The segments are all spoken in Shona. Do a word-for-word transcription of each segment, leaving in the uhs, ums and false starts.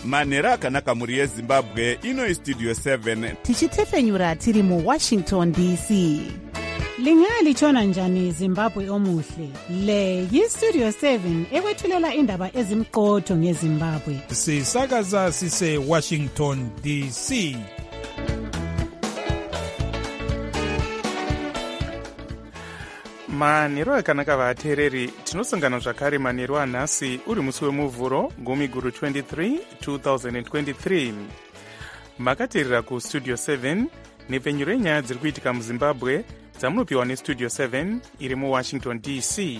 manhero akanaka mhuri yezimbabwe. Ino istudio seven tichitefenyura tiri muwashington D C. Lingalitshona njani Zimbabwe omuhle? Le yistudio seven ekwethulela indaba ezimqotho ngeZimbabwe. Sisakaza sise Washington D C. manhero akanaka vateereri, tinosangana zvakare manhero anhasi uri musi wemuvhuro gumi guru twenty-three twenty twenty-three. Makateerera kustudio seven nepfenyuro yenyaya dziri kuitika muzimbabwe dzamunopiwa nestudio seven iri muwashington D C.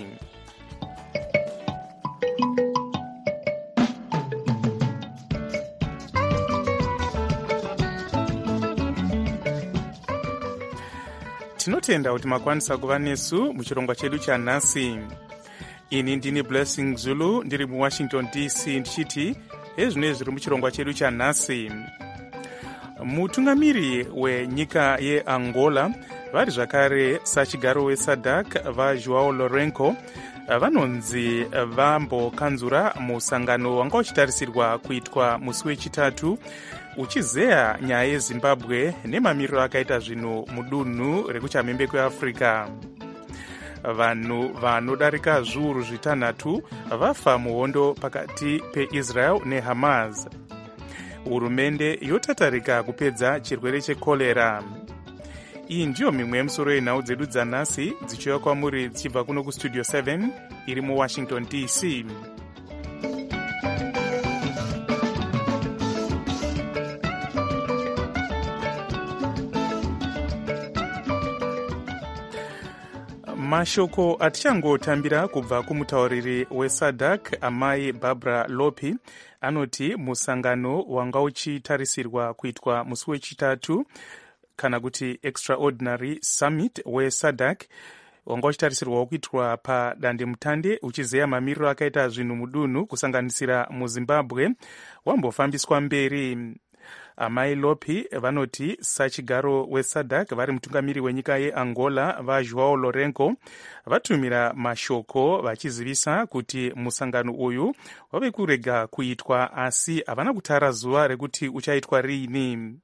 Tinotenda kuti makwanisa kuva nesu muchirongwa chedu chanhasi. Ini ndini Blessing Zulu ndiri muwashington D C ndichiti ezvino zviri muchirongwa chedu chanhasi. Mutungamiri wenyika yeAngola vari zvakare sachigaro wesadc vaJoão Lourenço vanonzi vambokanzura musangano wanga uchitarisirwa kuitwa musi wechitatu uchizeya nyaya yeZimbabwe nemamiriro akaita zvinhu mudunhu rekuchamhembe kweAfrica. Vanhu vanodarika zviuru zvitanhatu vafa muhondo pakati peIsrael neHamas. Hurumende yotatarika kupedza chirwere chekorera. Iyi ndiyo mimwe yemusoro yenhau dzedu dzanhasi dzichiuya kwamuri dzichibva kuno kustudio seven iri muwashington D C. Mashoko atichangotambira kubva kumutauriri wesadc amai Barbara Lopi anoti musangano wanga uchitarisirwa kuitwa musi wechitatu kana kuti extraordinary summit wesadc wanga uchitarisirwa kuitwa padandemutande uchizeya mamiriro akaita zvinhu mudunhu kusanganisira muZimbabwe wambofambiswa mberi. Amai Lopi vanoti sachigaro wesadc vari mutungamiri wenyika yeAngola vaJoão Lourenço vatumira mashoko vachizivisa kuti musangano uyu wave kurega kuitwa asi havana kutara zuva rekuti uchaitwa riini.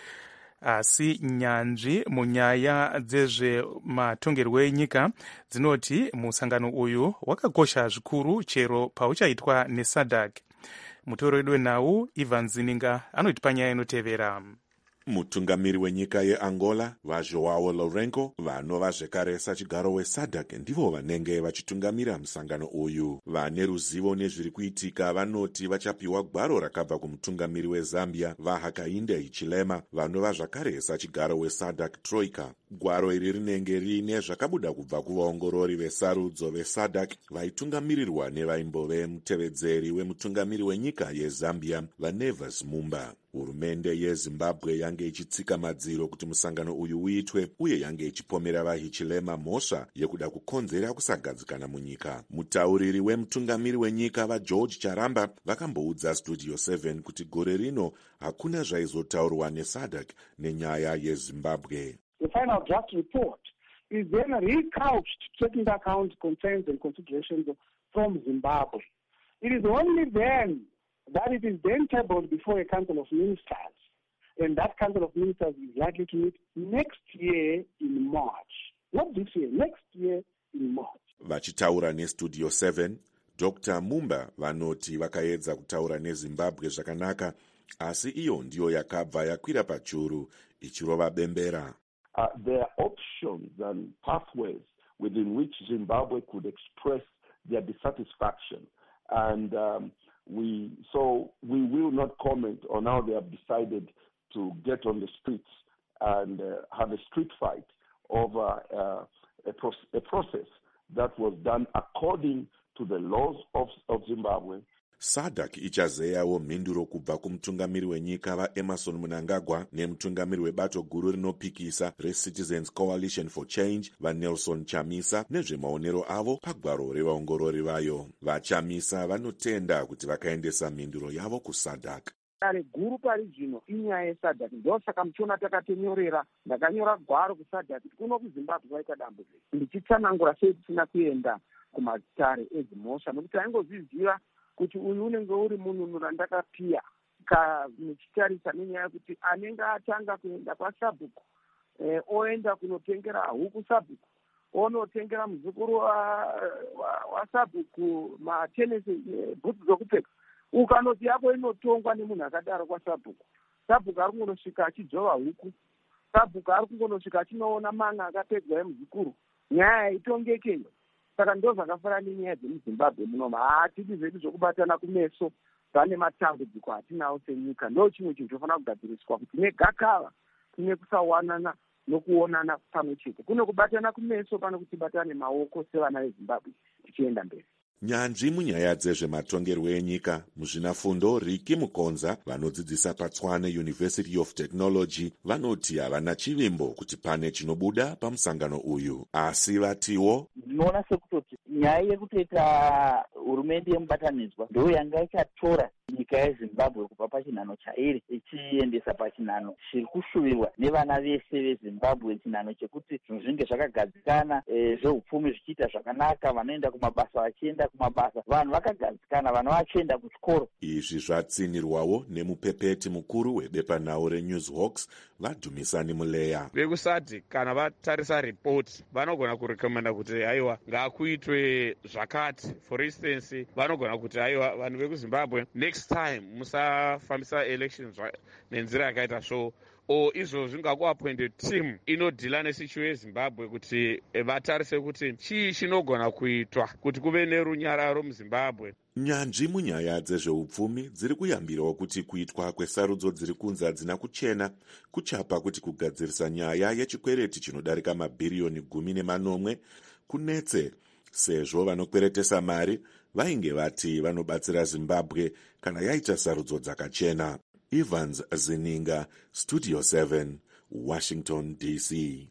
Asi nyanzvi munyaya dzezvematongerwo enyika dzinoti musangano uyu wakakosha zvikuru chero pauchaitwa nesadc. Mutoro wedu wenhau Ivan Zininga anoti panyaya inotevera. Mutungamiri wenyika yeAngola vaJoão Lourenço vanova zvekare sachigaro wesadc ndivo vanenge vachitungamira musangano uyu. Vane ruzivo nezviri kuitika vanoti vachapiwa gwaro rakabva kumutungamiri weZambia vaHakainde Hichilema vanova zvakare sachigaro wesadc Troika. Gwaro iri rinenge riine zvakabuda kubva kuvaongorori vesarudzo vesadc vaitungamirirwa nevaimbove mutevedzeri wemutungamiri wenyika yeZambia vaNevers Mumba. Hurumende yeZimbabwe yange ichitsika madziro kuti musangano uyu uitwe uye yange ichipomera vaHichilema mhosva yekuda kukonzera kusagadzikana munyika. Mutauriri wemutungamiri wenyika vaGeorge Charamba vakamboudza studio seven kuti gore rino hakuna zvaizotaurwa nesadc nenyaya yeZimbabwe. The final draft report is then recouched taking into account concerns and considerations from Zimbabwe. It is only then that it is then tabled before a Council of Ministers, and that Council of Ministers is likely to meet next year in March. Not this year, next year in March. Vachitaura nestudio seven, Doctor Mumba vanoti vakaedza kutaura neZimbabwe zvakanaka, asi iyo ndiyo yakabva yakwira pachuru ichirova bembera. Uh, there are options and pathways within which Zimbabwe could express their dissatisfaction. And um, we so we will not comment on how they have decided to get on the streets and uh, have a street fight over uh, a, pro- a process that was done according to the laws of, of Zimbabwe. sadc ichazeyawo mhinduro kubva kumutungamiri wenyika vaEmerson Mnangagwa nemutungamiri webato guru rinopikisa reCitizens Coalition for Change vaNelson Chamisa nezvemaonero avo pagwaro revaongorori vayo. VaChamisa vanotenda kuti vakaendesa mhinduro yavo kusadc. Dare guru pari zvino inyaya yesadc, ndosaka muchiona takatonyorera ndakanyora gwaro kusadc kuno kuZimbabwe vaita dambudziko. Ndichitsanangura sei tisina kuenda kumatare ezimhosva nokuti aingozviziva kuti uyu unenge uri munhu randakapiya nyika muchitarisa nenyaya yekuti anenge atanga kuenda kwasabhuku eh, oenda kunotengera huku sabhuku, onotengera muzukuru wasabhuku wa, wa matenesi eh, bhutsu dzokupfeka, ukanoti yako inotongwa nemunhu akadaro kwasabhuku, sabhuku ari kungonosvika achidzova huku, sabhuku ari kungonosvika achinoona mana akapedzwa emuzukuru, nyaya itongekeyo. Saka ndo zvakafanana nenyaya dzemuzimbabwe munomu. Hatidi zvedu zvokubatana kumeso, pane matambudziko atinawo senyika. Ndo chimwe chinhu chofanira kugadziriswa kuti negakava kune kusawanana nokuonana pamwe chete, kuno kubatana kumeso pano kuti batane maoko sevana vezimbabwe tichienda mberi. Nyanzvi munyaya dzezvematongerwo enyika muzvinafundo Riki Mukonza vanodzidzisa paTswane University of Technology vanoti havana chivimbo kuti pane chinobuda pamusangano uyu, asi vatiwo ndinoona sekutoti nyaya yekutoita hurumende yemubatanidzwa ndo yanga ichatora nyika yeZimbabwe kubva pachinhano chairi ichiendesa pachinhano chiri kushuvirwa nevana vese veZimbabwe, chinhano chekuti zvinhu zvinge zvakagadzikana, e, zveupfumi zvichiita zvakanaka, vanoenda kumabasa vachienda kumabasa, vanhu vakagadzikana, vana vachienda kuchikoro. Izvi zvatsinirwawo nemupepeti mukuru webepanhau reNewsHawks vaDhumisani Muleya. Vekusati kana vatarisa ripoti vanogona kurekomenda kuti aiwa ngakuitwe zvakati. For instance, vanogona kuti aiwa vanhu vekuZimbabwe next time musafambisa elections nenzira yakaita so, o izvo zvingakuappointed team inodhila nesituation yeZimbabwe kuti vatarise kuti chii chinogona kuitwa kuti kuve nerunyararo muZimbabwe. Nyanzvi munyaya dzezveupfumi dziri kuyambirawo kuti kuitwa kwesarudzo dziri kunzi hadzina kuchena kuchapa kuti kugadzirisa nyaya yechikwereti chinodarika mabhiriyoni gumi nemanomwe kunetse, sezvo vanokweretesa mari vainge vati vanobatsira Zimbabwe kana yaita sarudzo dzakachena. Evans Zininga, Studio seven, Washington D C.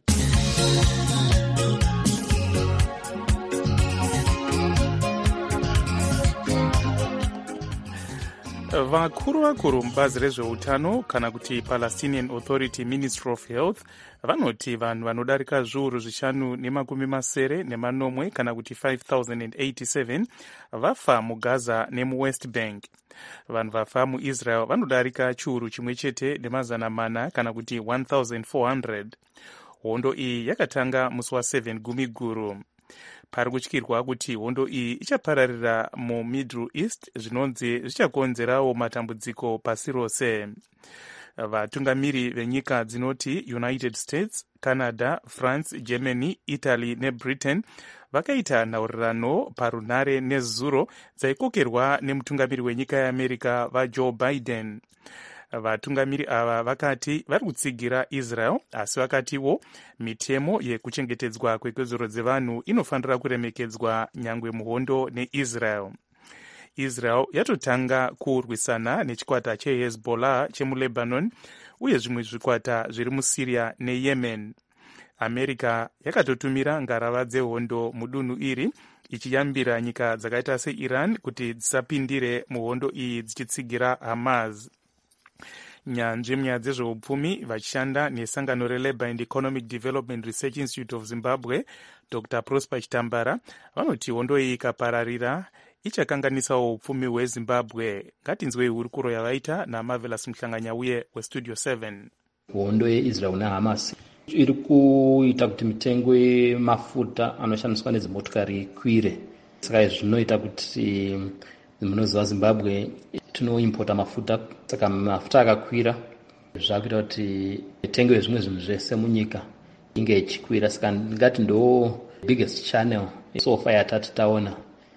Vakuru vakuru mubazi rezveutano kana kuti Palestinian Authority Ministry of Health vanoti vanhu vanodarika zviuru zvishanu nemakumi masere nemanomwe kana kuti five thousand eighty-seven vafa muGaza nemuWest Bank. Vanhu vafa muIsrael vanodarika chiuru chimwe chete nemazana mana kana kuti one thousand four hundred. Hondo iyi yakatanga musi wa7 gumi guru. Pari kutyirwa kuti hondo iyi ichapararira muMiddle East zvinonzi zvichakonzerawo matambudziko pasi rose. Vatungamiri venyika dzinoti United States, Canada, France, Germany, Italy neBritain vakaita nhaurirano parunhare nezuro dzaikokerwa nemutungamiri wenyika yeAmerica vaJoe Biden. Vatungamiri ava vakati vari kutsigira Israel, asi vakatiwo mitemo yekuchengetedzwa kwekodzero dzevanhu inofanira kuremekedzwa nyangwe muhondo neIsrael. Israel yatotanga kurwisana nechikwata cheHezbollah chemuLebanon uye zvimwe zvikwata zviri muSyria neYemen. America yakatotumira ngarava dzehondo mudunhu iri ichiyambira nyika dzakaita seIran kuti dzisapindire muhondo iyi dzichitsigira Hamas. Nyanzvi munyaya dzezveupfumi vachishanda nesangano reLabour and Economic Development Research Institute of Zimbabwe, Doctor Prosper Chitambara, vanoti hondo iyi ikapararira ichakanganisawo upfumi hweZimbabwe. Ngatinzwei hurukuro yavaita naMarvelous Mhlanganya uye weStudio seven. Hondo yeIsrael neHamas iri kuita kuti mitengo yemafuta anoshandiswa nedzimotokari ikwire. Saka izvi zvinoita kuti munoziva Zimbabwe tinoimpota mafuta, saka mafuta akakwira zvakuita kuti mitengo yezvimwe zvinhu zvese munyika inge ichikwira. Saka ndingati ndo biggest channel so far yatati taona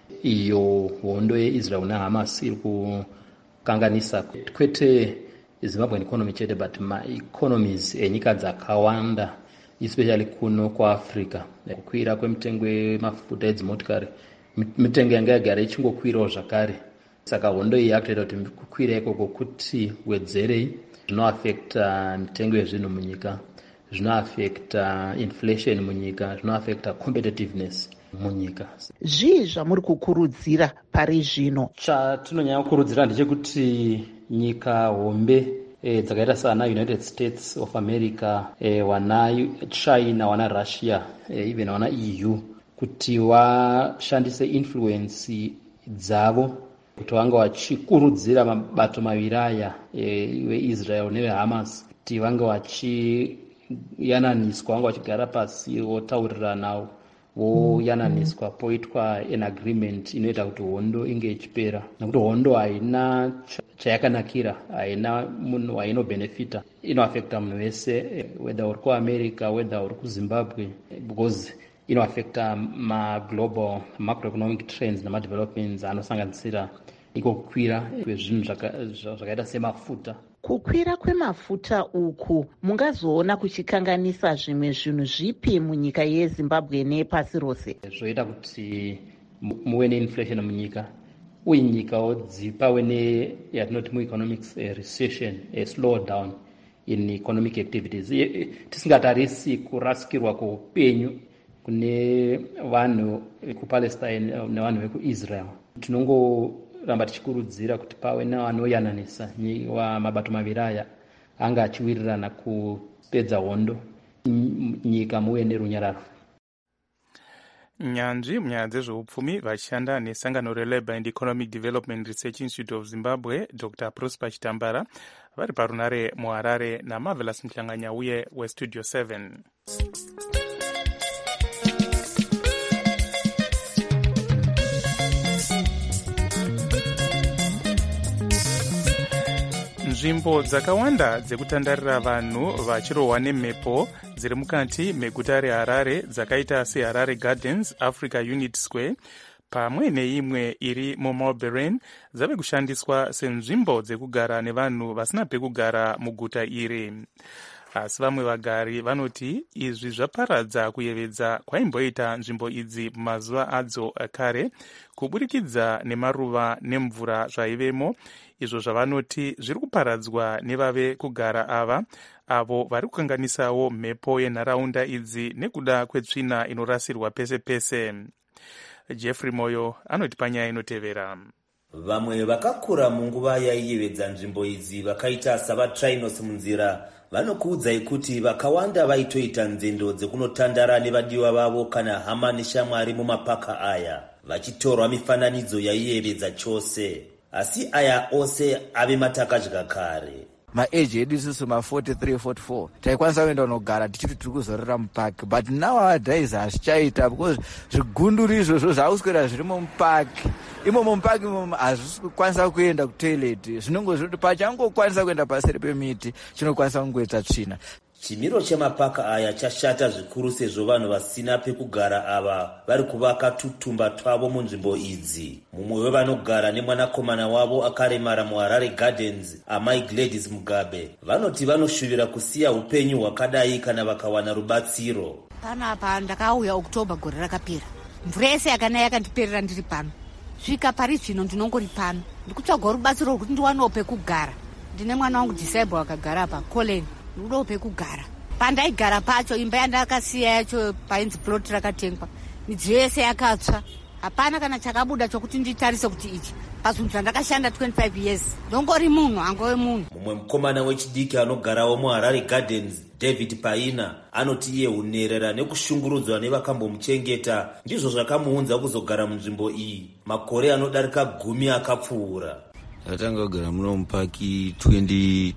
iyo hondo yeIsrael neHamas iri kukanganisa kwete Zimbabwean economy chete but ma-economies enyika dzakawanda especially kuno kuAfrica. Kukwira kwemitengo yemafuta edzimotokari, mitengo yanga yagara ichingokwirawo zvakare. Saka hondo iyi yakuita kuti kukwira ikoko kuti wedzerei zvinoaffecta mitengo yezvinhu munyika, zvinoaffecta inflation munyika, zvinoaffecta competitiveness munyika. Zvii zvamuri kukurudzira pari zvino? Chatinonyanya kukurudzira ndechekuti nyika hombe e, dzakaita sana United States of America, e, wana China, wana Russia, e, even wana E U kuti washandise influence dzavo kuti vanga vachikurudzira mabato maviri aya veIsrael neveHamas kuti vanga vachiyananiswa, vanga vachigara pasi votauriranawo voyananiswa mm. poitwa an agreement inoita kuti hondo inge ichipera, nekuti hondo haina chayakanakira, haina munhu wainobenefita, inoafekta munhu wese, whether uri kuAmerica, whether uri kuZimbabwe, because inoafekta maglobal macroeconomic trends namadevelopments anosanganisira iko kukwira kwezvinhu zvakaita semafuta. Kukwira kwemafuta uku mungazoona kuchikanganisa zvimwe zvinhu zvipi munyika yeZimbabwe nepasi rose? Zvoita kuti muwe neinflation munyika, uye nyikawo dzipave neyatinoti mueconomics recession, a slowdown in economic activities. Tisingatarisi kurasikirwa kweupenyu kune vanhu vekupalestine nevanhu vekuIsrael. Tinongoramba tichikurudzira kuti pave nevanoyananisa mabato maviri aya anga achiwirirana kupedza hondo, nyika muve nerunyararo. Nyanzvi munyaya dzezveupfumi vachishanda nesangano reLabour and Economic Development Research Institute of Zimbabwe, Doctor Prosper Chitambara, vari parunare muHarare naMarvelous Mhlanganya uye weStudio seven. Nzvimbo dzakawanda dzekutandarira vanhu vachirohwa nemhepo dziri mukati meguta reHarare dzakaita seHarare Gardens, Africa Unit Square pamwe neimwe iri muMarlborough dzave kushandiswa senzvimbo dzekugara nevanhu vasina pekugara muguta iri. Asi vamwe vagari vanoti izvi zvaparadza kuyevedza kwaimboita nzvimbo idzi mumazuva adzo kare kuburikidza nemaruva nemvura zvaivemo, izvo zvavanoti zviri kuparadzwa nevave kugara ava avo vari kukanganisawo mhepo yenharaunda idzi nekuda kwetsvina inorasirwa pese pese. Jeffrey Moyo anoti panyaya inotevera. Vamwe vakakura munguva yaiyevedza nzvimbo idzi vakaita savaTrainos munzira vanokuudzai kuti vakawanda vaitoita nzendo dzekunotandara nevadiwa vavo kana hama neshamwari mumapaka aya vachitorwa mifananidzo yaiyevedza chose. Asi aya ose ave matakadya kare. Maeji edu isusu ma-forty-three forty-four taikwanisa kuenda kunogara tichiti tiri kuzorora mupaki, but nowadays hazvichaita because zvigunduru izvozvo zvaakuswera zviri mumupaki. Imomo mupaki imomo hazvisi kukwanisa kuenda kutoileti, zvinongo zvoti pachangokwanisa kuenda paseri pemiti chinokwanisa kungoita tsvina. Chimiro chemapaka aya chashata zvikuru sezvo vanhu vasina pekugara ava vari kuvaka tutumba twavo munzvimbo idzi. Mumwe wevanogara nemwanakomana wavo akaremara muHarare Gardens, amai Gladys Mugabe, vanoti vanoshuvira kusiya upenyu hwakadai kana vakawana rubatsiro. Panapa ndakauya Oktoba gore rakapera, mvura yese yakanaya yakandiperera ndiri pano. Svika pari zvino ndinongori pano ndikutsvaga rubatsiro rwekuti ndiwanewo pekugara. Ndine mwana wangu disable akagara pa Colin, ndinodawo pekugara. Pandaigara pacho imba yandakasiya yacho painzi plot rakatengwa, midziyo yese yakatsva, hapana kana chakabuda chokuti nditarise kuti ichi pazvinhu zvandakashanda twenty-five years. Ndongori munhu angove munhu. Mumwe mukomana wechidiki anogarawo muHarare Gardens, David Paina, anoti iye unerera nekushungurudzwa nevakambomuchengeta ndizvo zvakamuunza kuzogara munzvimbo iyi makore anodarika gumi akapfuura. Ndatanga kugara muno mupaki twenty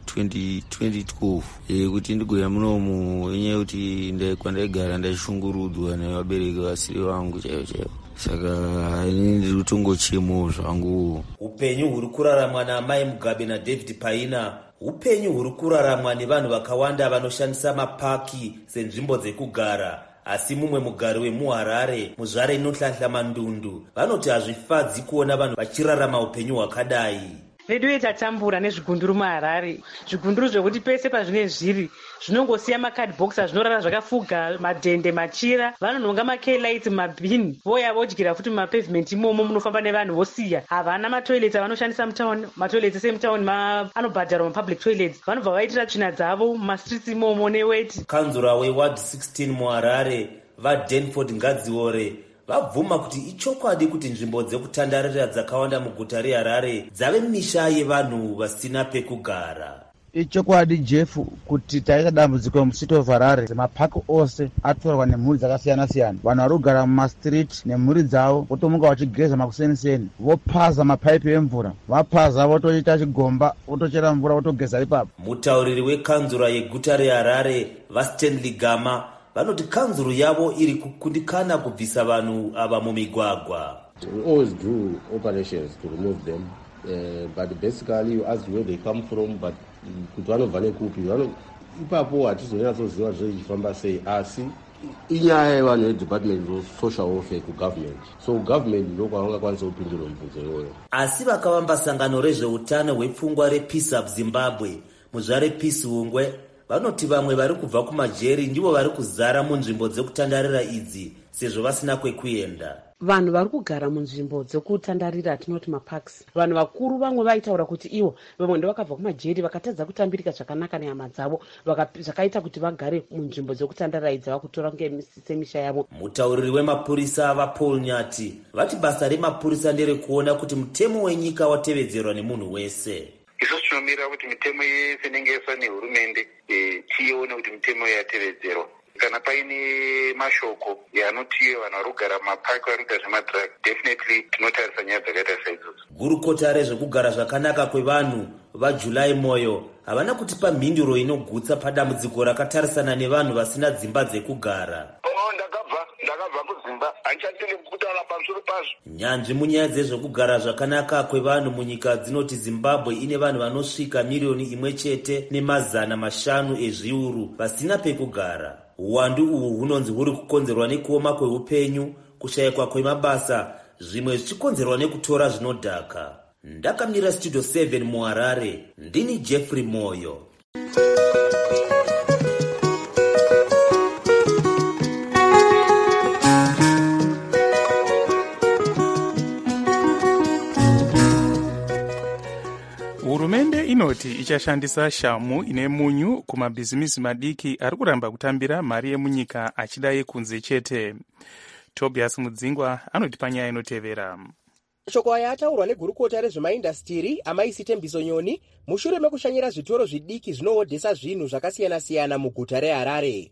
twelve kuti ndigoya munomu enyaya kuti kwandaigara ndashungurudzwa nevabereki vasiri vangu chaivo chaivo, saka ini ndiri kutongochemo zvangu. Upenyu huri kuraramwa naamai Mugabe naDavid Paina upenyu huri kuraramwa nevanhu vakawanda vanoshandisa mapaki senzvimbo dzekugara. Asi mumwe mugari wemuHarare, muzvare inohlanhla mandundu, vanoti hazvifadzi kuona vanhu vachirarama upenyu hwakadai. Redu tatambura nezvigunduru muHarare, zvigunduru zvekuti pese pazvine zviri zvinongosiya makadhibhokisi azvinorara zvakafuga, madhende, machira, vanonhonga makelights mumabhini, voya vodyira futi mumapavement imomo munofamba nevanhu vosiya. Havana matoilets avanoshandisa mutauni, matoilets ese mutauni anobhadharwa mapublic toilets, vanobva vaitira tsvina dzavo mumastreets imomo neweti. Kanzura weward sixteen muHarare vaDenford Ngadziore vabvuma kuti ichokwadi kuti nzvimbo dzekutandarira dzakawanda muguta reHarare dzave misha yevanhu vasina pekugara. ichokwadi Jeff kuti taita dambudziko mumusiti weHarare mapaki ose atorwa nemhuri dzakasiyana siyana. Vanhu vari kugara mumastreet nemhuri dzavo votomuka vachigeza makuseniseni, vopaza mapaipi emvura, vapaza votoita chigomba, votochera mvura, votogeza ipapo. Mutauriri wekanzura yeguta reHarare vaStanley Gama vanoti kanzuru yavo iri kukundikana kubvisa vanhu ava mumigwagwa. We always do operations to remove them, uh, but basically you ask where they come from, but kuti vanobva nekupi ipapo hatizonyatsoziva zvechichifamba sei, asi inyaya yevanhu vedepartment of social welfare kugovernment, so government ndokwavangakwanisa kupindura mubvunzo iyoyo. Asi vakavamba sangano rezveutano hwepfungwa rePeace Up Zimbabwe muzvare Peace Hungwe vanoti vamwe vari kubva kumajeri ndivo vari kuzara munzvimbo dzekutandarira idzi sezvo vasina kwekuenda. Vanhu vari kugara munzvimbo dzekutandarira tinoti maparks, vanhu vakuru vamwe vaitaura kuti ivo vamwe ndovakabva kumajeri vakatadza kutambirika zvakanaka nehama dzavo zvakaita kuti vagare munzvimbo dzekutandarira idzi vakutora semisha yavo. Mutauriri wemapurisa vaPaul Nyati vati basa remapurisa nderekuona kuti mutemo wenyika watevedzerwa nemunhu wese. Isu tinomira kuti mitemo yese inenge yaiswa nehurumende tione kuti mitemo yatevedzerwa. Kana paine mashoko yanoti vanhu vari kugara mumapaki vari kugara zvemadrug, definitely tinotarisa nyaya dzakaita saidzodzo. Gurukota rezvekugara zvakanaka kwevanhu vaJulai Moyo havana kutipa mhinduro inogutsa padambudziko rakatarisana nevanhu vasina dzimba dzekugara. Ndakabva kudzimba hanchatili kutaura pamusoro pazvo. Nyanzvi munyaya dzezvekugara zvakanaka kwevanhu munyika dzinoti Zimbabwe ine vanhu vanosvika miriyoni imwe chete nemazana mashanu ezviuru vasina pekugara. Uwandu uhu hunonzi huri kukonzerwa nekuoma kweupenyu, kushayikwa kwemabasa, zvimwe zvichikonzerwa nekutora zvinodhaka. Ndakamira Studio seven muHarare, ndini Jeffrey Moyo. Hurumende inoti ichashandisa shamu ine munyu kumabhizimisi madiki ari kuramba kutambira mari yemunyika achida yekunze chete. Tobias Mudzingwa anoti panyaya inotevera. Shoko aya ataurwa negurukota rezvemaindastiri amaisi Tembiso Nyoni mushure mekushanyira zvitoro zvidiki zvinohodhesa zvinhu zvakasiyana siyana muguta reHarare.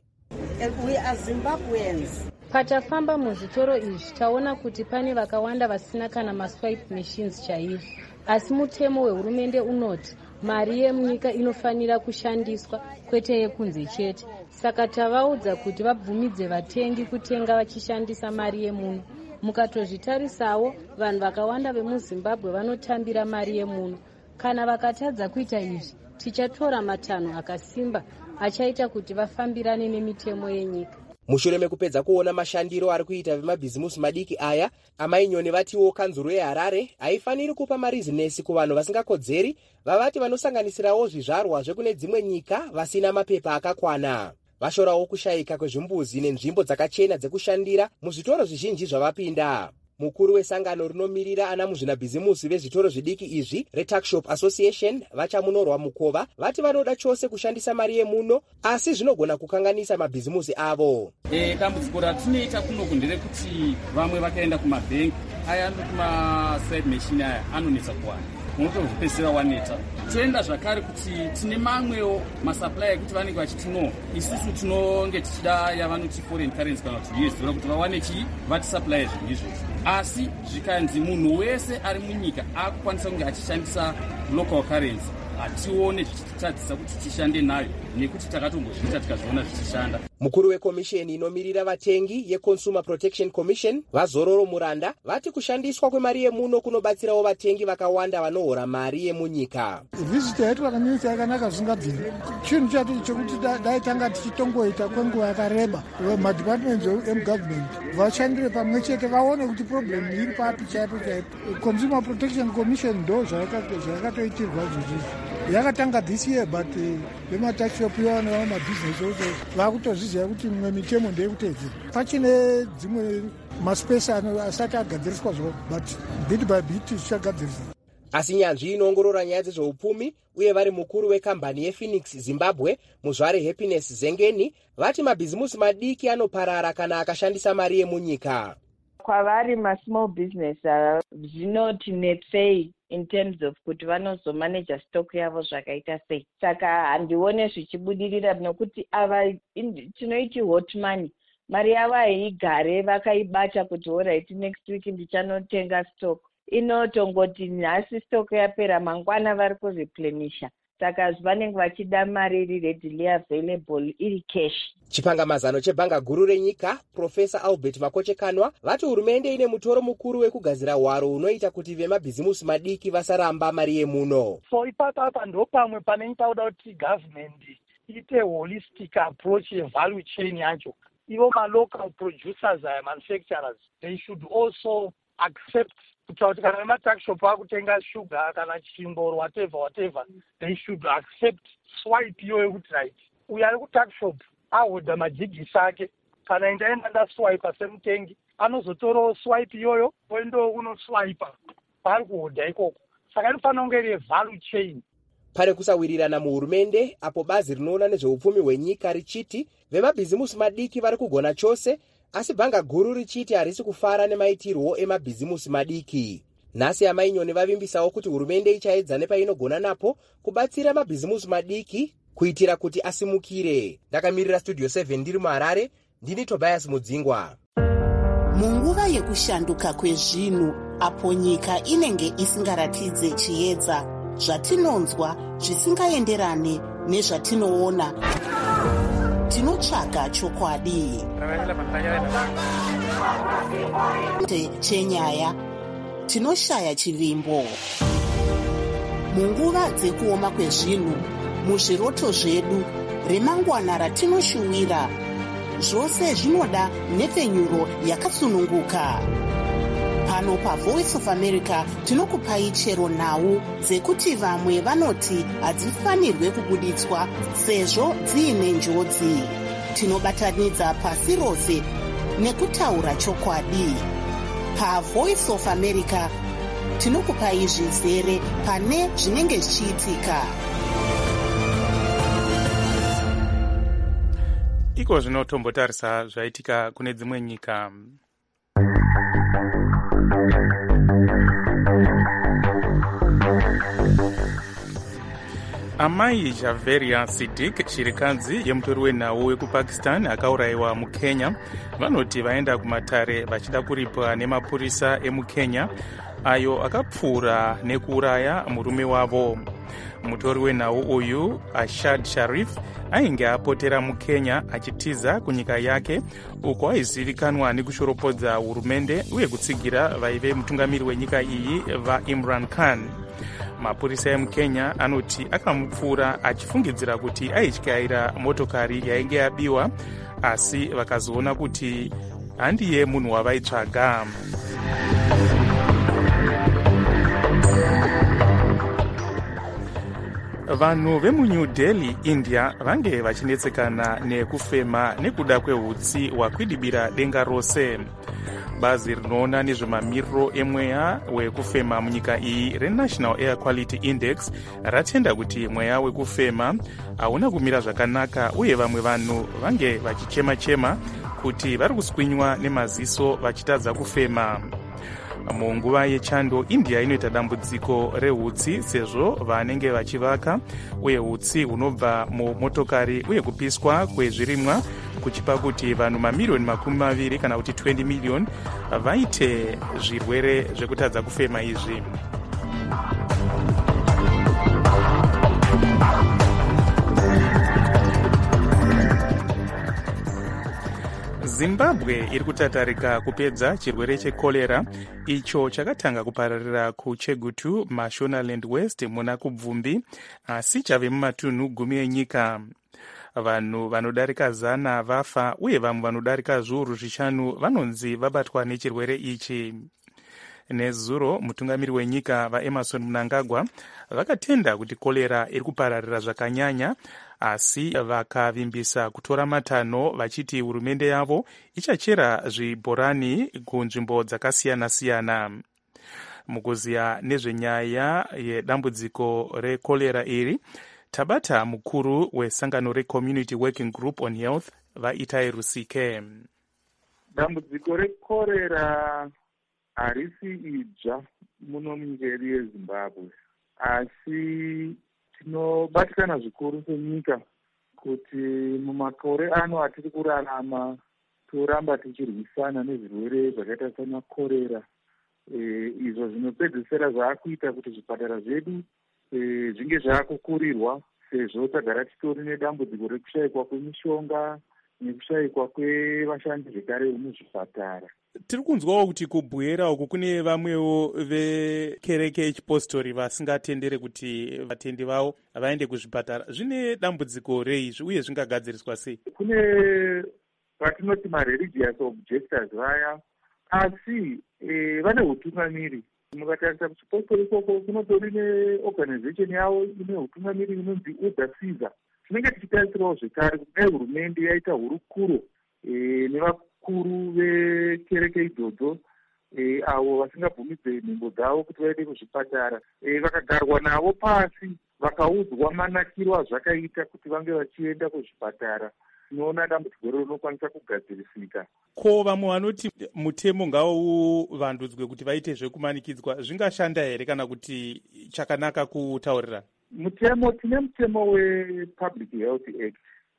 We are Zimbabweans. Patafamba muzvitoro izvi taona kuti pane vakawanda vasina kana maswipe machines chaivo. Asi mutemo wehurumende unoti mari yemunyika inofanira kushandiswa kwete yekunze chete. Saka tavaudza kuti vabvumidze vatengi kutenga vachishandisa mari yemuno. Mukatozvitarisawo vanhu vakawanda vemuZimbabwe vanotambira mari yemuno. Kana vakatadza kuita izvi, tichatora matanho akasimba achaita kuti vafambirane nemitemo yenyika. Mushure mekupedza kuona mashandiro ari kuita vemabhizimusi madiki aya, Amai Nyoni vatiwo kanzuru yeHarare haifaniri kupa marizinesi kuvanhu vasingakodzeri, vavati vanosanganisirawo zvizvarwa zvekune dzimwe nyika vasina mapepa akakwana. Vashorawo kushayika kwezvimbuzi nenzvimbo dzakachena dzekushandira muzvitoro zvizhinji zvavapinda. Mukuru wesangano rinomirira ana muzvinabhizimusi vezvitoro zvidiki izvi reTuckshop Association vachamunorwa mukova vati vanoda chose kushandisa mari yemuno, asi zvinogona kukanganisa mabhizimusi avo. E, dambudziko ratinoita kunoku nderekuti vamwe vakaenda kumabhengi aya anokumaside machine aya anonetsa kuwana, unotozvipedzisira waneta. Toenda zvakare kuti tine mamwewo masupplier ekuti vanenge vachiti no, isusu tinonge tichida yavanoti foreign currency kana kuti U S dollar kuti vawane chii vatisupply zvinhu izvozvo. Asi zvikanzi munhu wese ari munyika akukwanisa kunge achishandisa local currency, hatione zvichitadzisa kuti tishande nayo nekuti takatombozviita tikazviona zvichishanda. Mukuru wekomisheni inomirira vatengi yeConsumer Protection Commission vaZororo Muranda vati kushandiswa kwemari yemuno kunobatsirawo vatengi vakawanda vanohora mari yemunyika. Visita yetu vakanisa yakanaka zvingabviri. Chinhu chacho chekuti dai tanga tichitongoita kwenguva yakareba madepartments emugovernment vashandire pamwe chete vaone kuti problem iri papi chaipo chaipo. Consumer Protection Commission ndo zvakatoitirwa izvozvo. Yakatanga this year but vemataxshop ivana vamabhizinesi ose vakutozviziva kuti mimwe mitemo ndeyekutedzera. Pachine dzimwe maspesi asati agadziriswa zvo but bit by bit zvichagadzirisa. Asi nyanzvi inoongorora nyaya dzezveupfumi uye vari mukuru wekambani yePhoenix Zimbabwe muzvare Happiness Zengeni vati mabhizimusi madiki anoparara kana akashandisa mari yemunyika. kwavari masmall business zvinotinetsei in terms of kuti vanozomanage stock yavo zvakaita sei. Saka handione zvichibudirira nekuti ava tinoiti hot money, mari yavo haigare vakaibata kuti alright next week ndichanotenga stock. Inotongoti nhasi stock yapera mangwana vari kureplenisha. Saka vanenge vachida mari iri readily available iri cash. Chipangamazano chebhanga guru renyika Profesa Albert Makochekanwa vati hurumende ine mutoro mukuru wekugadzira hwaro unoita kuti vemabhizimusi madiki vasaramba mari yemuno. So ipapa ndo pamwe panenge pauda kuti government ite holistic approach yevalue chain yacho. Ivo ma-local producers and manufacturers, they should also accept kuti kana vematuckshop vakutenga sugar kana chimbo or whatever whatever, they should accept swipe iyoyo kuti right uyo ari kutuckshop ahodha majigisi ake kana indaenda ndaswipa semutengi anozotorawo swipe iyoyo oendo unoswipa paari kuhodha ikoko. Saka inofanira kunge iri value chain. Pari kusawirirana muhurumende apo bazi rinoona nezveupfumi hwenyika richiti vemabhizimusi madiki vari kugona chose, asi bhanga guru richiti harisi kufara nemaitirwo emabhizimusi madiki. Nhasi amainyoni vavimbisawo kuti hurumende ichaedza nepainogona napo kubatsira mabhizimusi madiki kuitira kuti asimukire. Ndakamirira Studio seven ndiri muHarare, ndini Tobias Mudzingwa. Munguva yekushanduka kwezvinhu apo nyika inenge isingaratidze chiedza, zvatinonzwa zvisingaenderane nezvatinoona, tinotsvaga chokwadi chenyaya, tinoshaya chivimbo. Munguva dzekuoma kwezvinhu, muzviroto zvedu, remangwana ratinoshuwira, zvose zvinoda nhepfenyuro yakasununguka. Pano paVoice of America tinokupai chero nhau dzekuti vamwe vanoti hadzifanirwe kubuditswa sezvo dziine njodzi. Tinobatanidza pasi rose nekutaura chokwadi. PaVoice of America tinokupai zvizere pane zvinenge zvichiitika. Iko zvinotombotarisa zvaitika kune dzimwe nyika. Amai Javeria Siddiq, chirikadzi yemutori wenhau wekupakistan akaurayiwa mukenya, vanoti vaenda kumatare vachida kuripwa nemapurisa emukenya ayo akapfuura nekuuraya murume wavo. Mutori wenhau uyu, Ashad Sharif, ainge apotera mukenya achitiza kunyika yake uko aizivikanwa nekushoropodza hurumende uye kutsigira vaive mutungamiri wenyika iyi vaImran Khan. Mapurisa emukenya anoti akamupfuura achifungidzira kuti aityaira motokari yainge yabiwa, asi vakazoona kuti handiye munhu wavaitsvaga. Vanhu vemuNew Delhi, India vange vachinetsekana nekufema nekuda kwehutsi hwakwidibira denga rose. Bazi rinoona nezvemamiriro emweya wekufema munyika iyi reNational Air Quality Index ratenda kuti mweya wekufema hauna kumira zvakanaka uye vamwe vanhu vange vachichema-chema kuti vari kuswinywa nemaziso vachitadza kufema. Munguva yechando, India inoita dambudziko rehutsi sezvo vanenge vachivaka uye hutsi hunobva mumotokari uye kupiswa kwezvirimwa kuchipa kuti vanhu mamiliyoni makumi maviri kana kuti twenty million vaite zvirwere zvekutadza kufema izvi. Zimbabwe iri kutatarika kupedza chirwere chekorera icho chakatanga kupararira kuChegutu, Mashonaland West muna kubvumbi, asi chave mumatunhu gumi enyika. Vanhu vanodarika zana vafa uye vamwe vanodarika zviuru zvishanu vanonzi vabatwa nechirwere ichi. Nezuro mutungamiri wenyika vaEmerson Mnangagwa vakatenda kuti korera iri kupararira zvakanyanya, asi vakavimbisa kutora matanho vachiti hurumende yavo ichachera zvibhorani kunzvimbo dzakasiyana-siyana. Mukuziya nezvenyaya yedambudziko rekorera iri, tabata mukuru wesangano reCommunity Working Group on Health, vaItai Rusike. dambudziko rekorera harisi idzva muno munyika yedu yezimbabwe, asi tinobatikana zvikuru senyika kuti mumakore ano atiri kurarama toramba tichirwisana nezvirwere zvakaita semakorera, e, izvo zvinopedzisira zvaakuita kuti zvipatara zvedu e, zvinge zvaakukurirwa, sezvo tagara titori nedambudziko rekushayikwa kwemishonga nekushayikwa kwevashandi zvekare muzvipatara. Tiri kunzwawo kuti kubwera uku kune vamwewo vekereke yechipostori vasingatendere kuti vatendi vavo vaende kuzvipatara. Zvine dambudziko reizvi uye zvingagadziriswa sei? Kune vatinoti mareligious objectors vaya, asi e, vane utungamiri. Mukatarisa kuchipostori ikoko kunotori neorganization yavo ine utungamiri inonzi Order Caesar. Tinenge tichitarisirawo zvekare kuti dai hurumende yaita hurukuro e, nevakuru vekereke idzodzo e, avo vasingabvumidze nhengo dzavo kuti vaende kuzvipatara, e, vakagarwa navo pasi vakaudzwa manakiro azvakaita kuti vange vachienda kuzvipatara, tinoona dambudziko rero rinokwanisa kugadzirisika. Ko vamwe vanoti mutemo ngauvandudzwe kuti vaite zvekumanikidzwa, zvingashanda here kana kuti chakanaka kutaurira? Mutemo, tine mutemo wePublic Health Act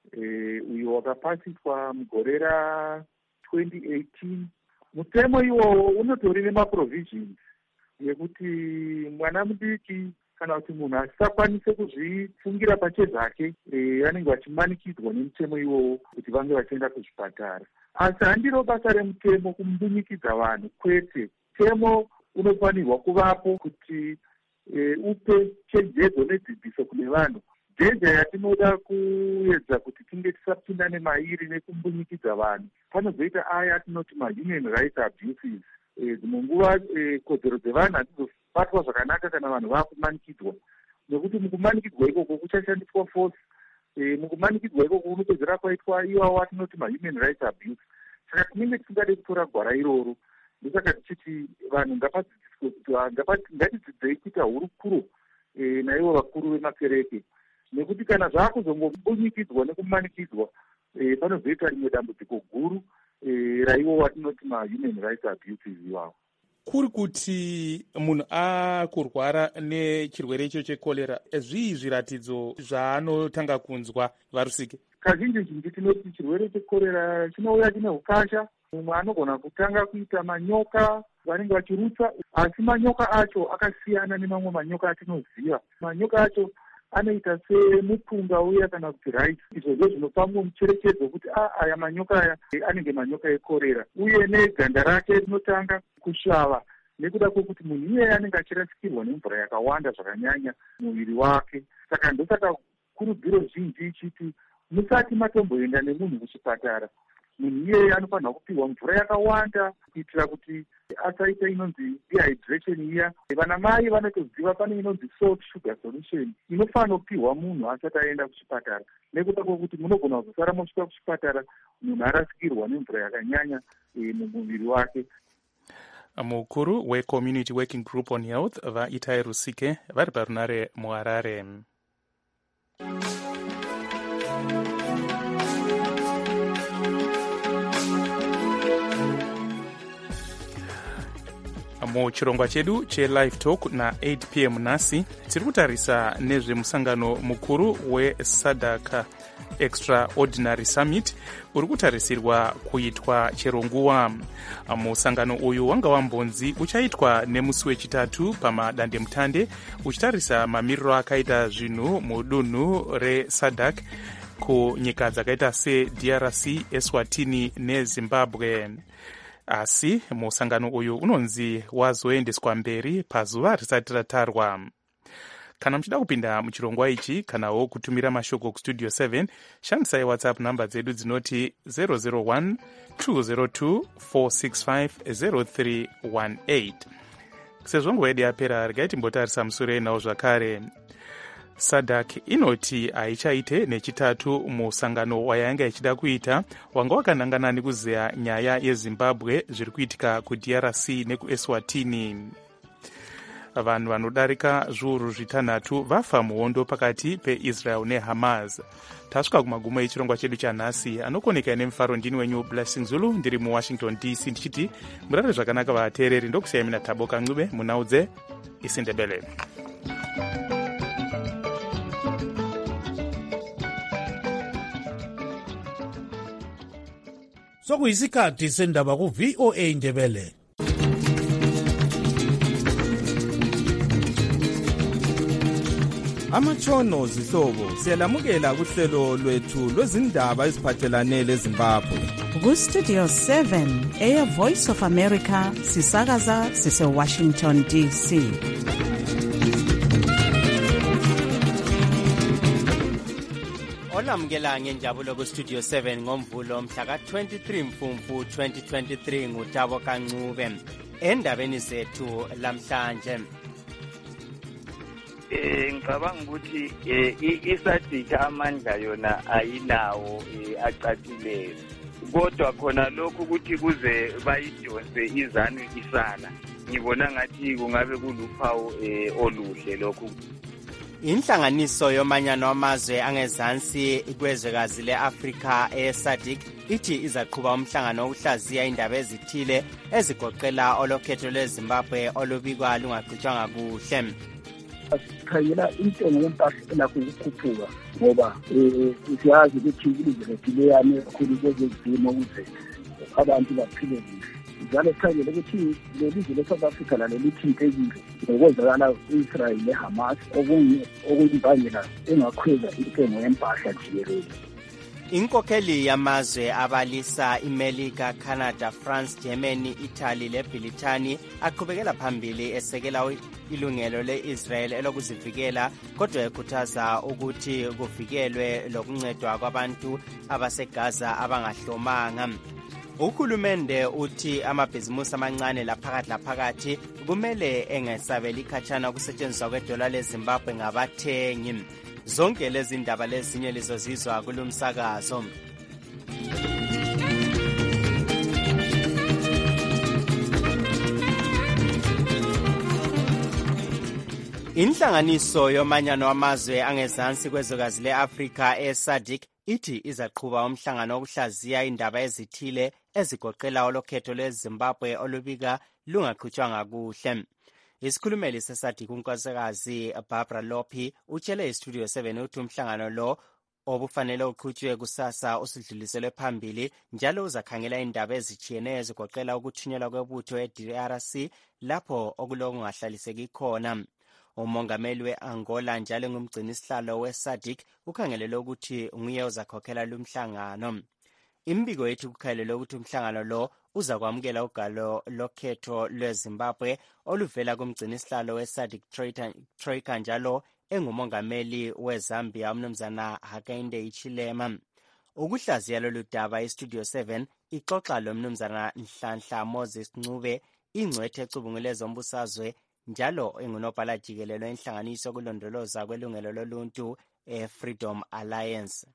e, uyo wakapasiswa mugore ratwenty eighteen. Mutemo iwowo unotori nemaprovisions yekuti mwana mudiki kana kuti munhu asisakwanise kuzvifungira pachezvake e, vanenge vachimanikidzwa nemutemo iwowo kuti vange vachienda kuzvipatara. Asi handiro basa remutemo kumbunyikidza vanhu, kwete. Mutemo unofanirwa kuvapo kuti e, upe chenjedzo nedzidziso kune vanhu. Dhenja yatinoda kuedza kuti tinge tisapindane mairi nekumbunyikidza vanhu, panozoita aya atinoti ma-human rights abuses. Dzimwe e, nguva e, kodzero dzevanhu hadzizobatwa zvakanaka kana vanhu vakumanikidzwa, nekuti mukumanikidzwa ikoko kuchashandiswa force. E, mukumanikidzwa ikoko kunopedzera kwaitwa iwawo atinoti ma-human rights abuse. Saka tinenge tisingade kutora gwara iroro. Ndosaka tichiti vanhu ngapadzidziswe kuti ngatidzidzei kuita hurukuro e, naivo vakuru vemakereke, nekuti kana zvakuzongombunyikidzwa nekumanikidzwa e, panozoita rimwe dambudziko guru e, raivo vatinoti ma-human rights abuses iwawo. Kuri kuti munhu akurwara nechirwere icho chekorera, zvii zviratidzo zvaanotanga kunzwa varusike? Kazhinji zhinji tinoti chirwere chekorera chinouya chine ukasha. Mumwe anogona kutanga kuita manyoka vanenge vachirutsa, asi manyoka acho akasiyana nemamwe manyoka atinoziva. Manyoka acho anoita semupunga uya kana kuti rice. Izvozvo zvinopa mumwe mucherechedzo kuti a aya manyoka aya anenge manyoka ekorera, uye neganda rake rinotanga kusvava nekuda kwekuti munhu iyeye anenge achirasikirwa nemvura yakawanda zvakanyanya muviri wake. Saka ndosaka kurudziro zhinji ichiti musati matomboenda nemunhu kuchipatara, munhu iyeye anofanirwa kupiwa mvura yakawanda kuitira kuti asaita inonzi dehydration iya. Vana mai vanotoziva pane inonzi salt sugar solution inofanira kupiwa munhu asati aenda kuchipatara, nekuda kwekuti munogona kuzosara mosvika kuchipatara munhu arasikirwa nemvura yakanyanya e, mumuviri wake. Mukuru weCommunity Working Group on Health vaItai Rusike vari parunare muHarare. Muchirongwa chedu cheLive Talk na eight p m nhasi tiri kutarisa nezvemusangano mukuru weSADC Extraordinary Summit uri kutarisirwa kuitwa chero nguva. Musangano uyu wanga wambonzi uchaitwa nemusi wechitatu pamadandemutande uchitarisa mamiriro akaita zvinhu mudunhu reSADC kunyika dzakaita seD R C, Eswatini neZimbabwe. Asi musangano uyu unonzi wazoendeswa mberi pazuva risati ratarwa. Kana muchida kupinda muchirongwa ichi kanawo kutumira mashoko kustudio seven, shandisai WhatsApp namba dzedu dzinoti zero zero one two zero two four six five zero three one eight. Sezvo nguva yedu yapera, regai timbotarisa musure nawo zvakare. SADC inoti haichaite nechitatu musangano wayanga ichida kuita wanga wakanangana nekuzeya nyaya yeZimbabwe zviri kuitika kuD R C nekuEswatini. vanhu vanodarika zviuru zvitanhatu vafa muhondo pakati peisrael nehamas. tasvika kumagumo echirongwa chedu chanhasi. anokoneka nemufaro ndini wenyu Blessing Zulu ndiri muwashington D C ndichiti murare zvakanaka vateereri. ndokusiyai mina Thabo Kancube munaudze isindebele. sokuyisikhathi sendaba ku-V O A Ndebele. Amatshono zihlobo siyalamukela kuhlelo lwethu lwezindaba eziphathelane leZimbabwe. Ku-Studio seven Air Voice of America sisakaza sise-Washington D C. Olamukela ngenjabulo ku-Studio seven ngomvulo mhla ka-twenty-three Mfumfu twenty twenty-three nguThabo Kancube. Endabeni zethu lamhlanje, Eh ngicabanga ukuthi eh isadika amandla yona ayinawo acacileyo, kodwa khona lokhu ukuthi kuze bayidonse izanu isala ngibona ngathi kungabe kuluphawu eh oluhle lokhu. Inhlanganiso yomanyano wamazwe angezansi kwezwekazi le-Afrika e-SADC ithi izaqhuba umhlangano wokuhlaziya indaba ezithile ezigoqela olokhetho lweZimbabwe olubikwa lungaqhutshwanga kuhle. Sikhangela intengo yempahla elakho ukukhuphuka ngoba um siyazi ukuthi ilizwe lethu liyame kakhulu kwezezimo ukuze abantu baphile kuhle. Njalo sikhangele ukuthi lelizwe le-South Africa lalo lithintekile ngokwenzakala u-Israel ne-Hamas okuyimbangela engakhweza intengo yempahla jikelele. Inkokheli yamazwe abalisa iMelika, Canada, France, Germany, Italy leBrithani aqhubekela phambili esekela ilungelo le-Israel elokuzivikela, kodwa ekhuthaza ukuthi kuvikelwe lokuncedwa kwabantu abaseGaza abangahlomanga. Uhulumende uthi amabhizimusi amancane laphakathi laphakathi kumele engesabeli ikhatshana ukusetshenziswa kwedola leZimbabwe ngabathengi. Zonke lezi ndaba lezinye lizozizwa kulumsakazo. Inhlanganiso yomanyano wamazwe angezansi kwezwekazi le-Afrika e-SADC ithi izaqhuba umhlangano wokuhlaziya indaba ezithile ezigoqela olokhetho lweZimbabwe olubika lungaqhutshwanga kuhle. Isikhulumeli se-SADC unkosikazi Barbara Lophi utshele iStudio seven ukuthi umhlangano lo obufanele uqhutshwe kusasa usidluliselwe phambili, njalo uzakhangela indaba ezitshiyeneyo ezigoqela ukuthunyelwa kwebutho e-D R C lapho okulokungahlaliseki khona. Umongameli we-Angola njalo ngumgcinisihlalo we-SADC ukhangelele ukuthi nguye uzakhokhela lumhlangano. Imbiko yethu kukhangelele ukuthi umhlangano lo uza kwamukela ugalo lokhetho lweZimbabwe oluvela kumgcinisihlalo we-SADC Troika njalo engumongameli weZambia umnumzana Hakainde Hichilema. Ukuhlaziya lolu daba iStudio seven ixoxa lo mnumzana Nhlanhla Moses Ncube, ingcwethe ecubungule zombusazwe njalo engunobhala jikelelo enhlanganiso kulondoloza kwelungelo loluntu e-Freedom Alliance.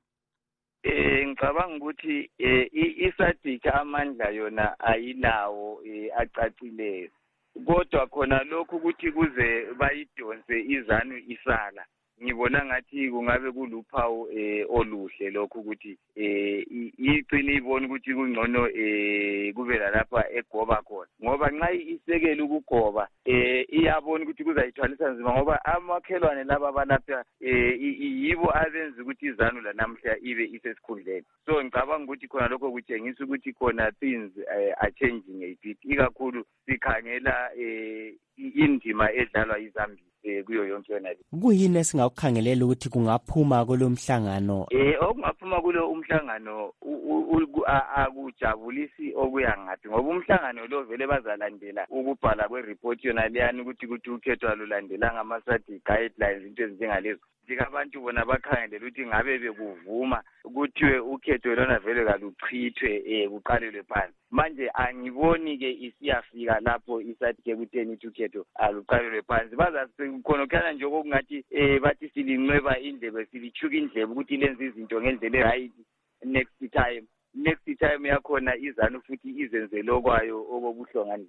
Eh ngicabanga ukuthi iSADC amandla yona ayinawo acacileyo, kodwa khona lokhu ukuthi kuze bayidonse izanu isala ngibona ngathi kungabe kuluphawu eh oluhle lokhu ukuthi eh iqini ibona ukuthi kungcono eh kube lapha egoba khona, ngoba nxa isekela ukugoba eh iyabona ukuthi kuzayithwalisa nzima ngoba amakhelwane laba balapha eh yibo abenza ukuthi izanu lanamhla ibe isesikhundleni. So ngicabanga ukuthi khona lokho kutshengisa ukuthi khona things are changing a bit, ikakhulu sikhangela eh indima edlalwa iZambia eh kuyo yonke yona le. Kuyini esingakukhangelela ukuthi kungaphuma kulomhlangano? Eh okungaphuma kulo umhlangano akujabulisi okuya ngathi, ngoba umhlangano lo vele bazalandela ukubhala kwereport yona leyani ukuthi ukuthi ukhethwa lulandelanga ama-SADC guidelines into ezinjengalezo. Abantu bona bakhangelela ukuthi ngabe bekuvuma kuthiwe ukhetho lona vele kaluchithwe eh kuqalelwe phansi. Manje angiboni ke isiyafika lapho iSADC kutheni ukhetho aluqalelwe phansi. Bazakhonokhala nje okungathi eh bathi silinqeba indlebe silichuka indlebe ukuthi lenze izinto ngendlela right next time. Next time yakhona izanu futhi izenze lokwayo okobuhlonga nje.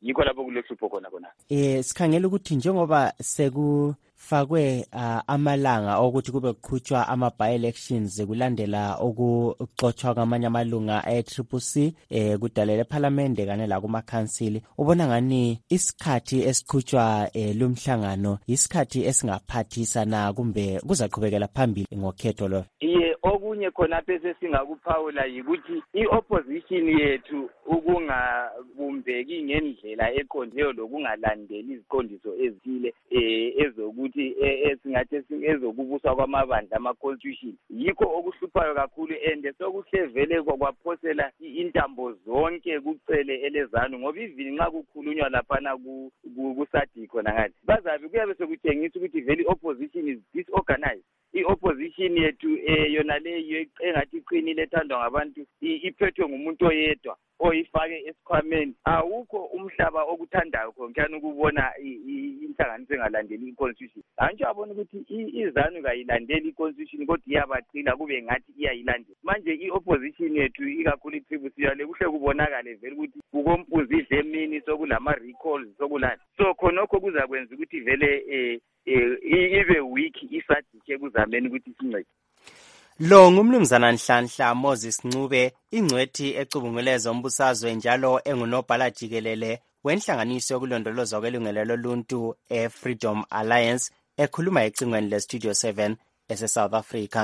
yikho lapho kulohlupho khona khona. Eh sikhangela ukuthi njengoba sekufakwe uh, amalanga okuthi kube kuqhutshwa ama by elections kulandela okuxoxwa kwamanye amalunga e-Triple C eh kudalela eParliament kanye la kuma council, ubona ngani isikhathi esiqhutshwa eh, lumhlangano isikhathi esingaphathisa na kumbe kuzaqhubekela phambili ngokhetho lo? Iye, okunye khona bese singakuphawula yikuthi i-opposition yethu ukungabumbeki ngendlela eqondileyo lokungalandeli iziqondiso ezithile eh ezokuthi esingathi ezokubuswa kwamabandla ama-constitution, yikho okuhluphayo kakhulu and sokuhlevele kwaphosela intambo zonke kucele elezanu, ngoba ivini nxa kukhulunywa laphana ku-SADC khona ngathi bazabe kuyabe sekutshengisa ukuthi vele i-opposition is disorganized. I-opposition yethu eh yona leyo engathi iqinile ethandwa ngabantu iphethwe ngumuntu oyedwa oyifake esikhwameni. Awukho umhlaba okuthandayo khona ukubona inhlanganiso engalandeli i-constitution. Antsho abona ukuthi izanu kayilandeli i-constitution kodwa iyabaqila kube ngathi iyayilandela. Manje i-opposition yethu ikakhulu i-Triple C yale kuhle kubonakale vele ukuthi kukompuzi idle emini sokulama recalls sokulana. So khonokho kuzakwenza ukuthi vele eh ibe weak i-SADC kuzameni ukuthi sincede. Lo ngumnumzana Nhlanhla Moses Ncube, ingcwethi ecubunguleza umbusazwe njalo engunobhala jikelele wenhlanganiso yokulondolozwa kwelungelo loluntu e-Freedom Alliance, ekhuluma ecingweni le-Studio seven ese-South Africa.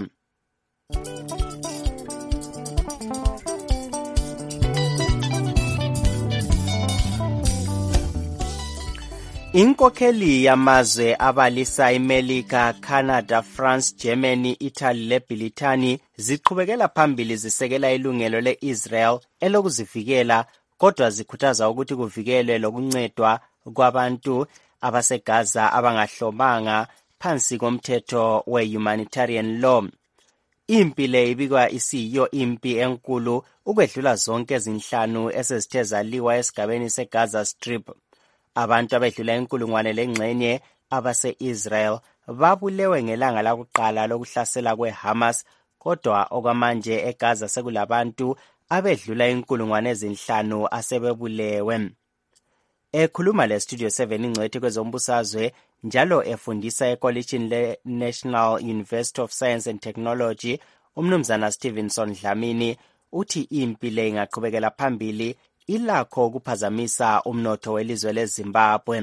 Inkokheli yamazwe abalisa iMelika, Canada, France, Germany, Italy leBritani ziqhubekela phambili zisekela ilungelo le-Israel elokuzivikela, kodwa zikhuthaza ukuthi kuvikelwe lokuncedwa kwabantu abaseGaza abangahlomanga phansi komthetho we-humanitarian law. Impi le ibikwa isiyo impi enkulu ukwedlula zonke ezinhlanu esezithe zaliwa esigabeni seGaza Strip. Abantu abedlula inkulungwane lengxenye abase-Israel babulewe ngelanga lakuqala lokuhlasela kwe-Hamas, kodwa okwamanje eGaza sekulabantu abedlula inkulungwane ezinhlanu asebebulewe. Ekhuluma le-Studio seven ingcwethi kwezombusazwe njalo efundisa ekolitshini le-National University of Science and Technology, umnumzana Stevenson Dlamini uthi impi le ingaqhubekela phambili ilakho ukuphazamisa umnotho welizwe leZimbabwe.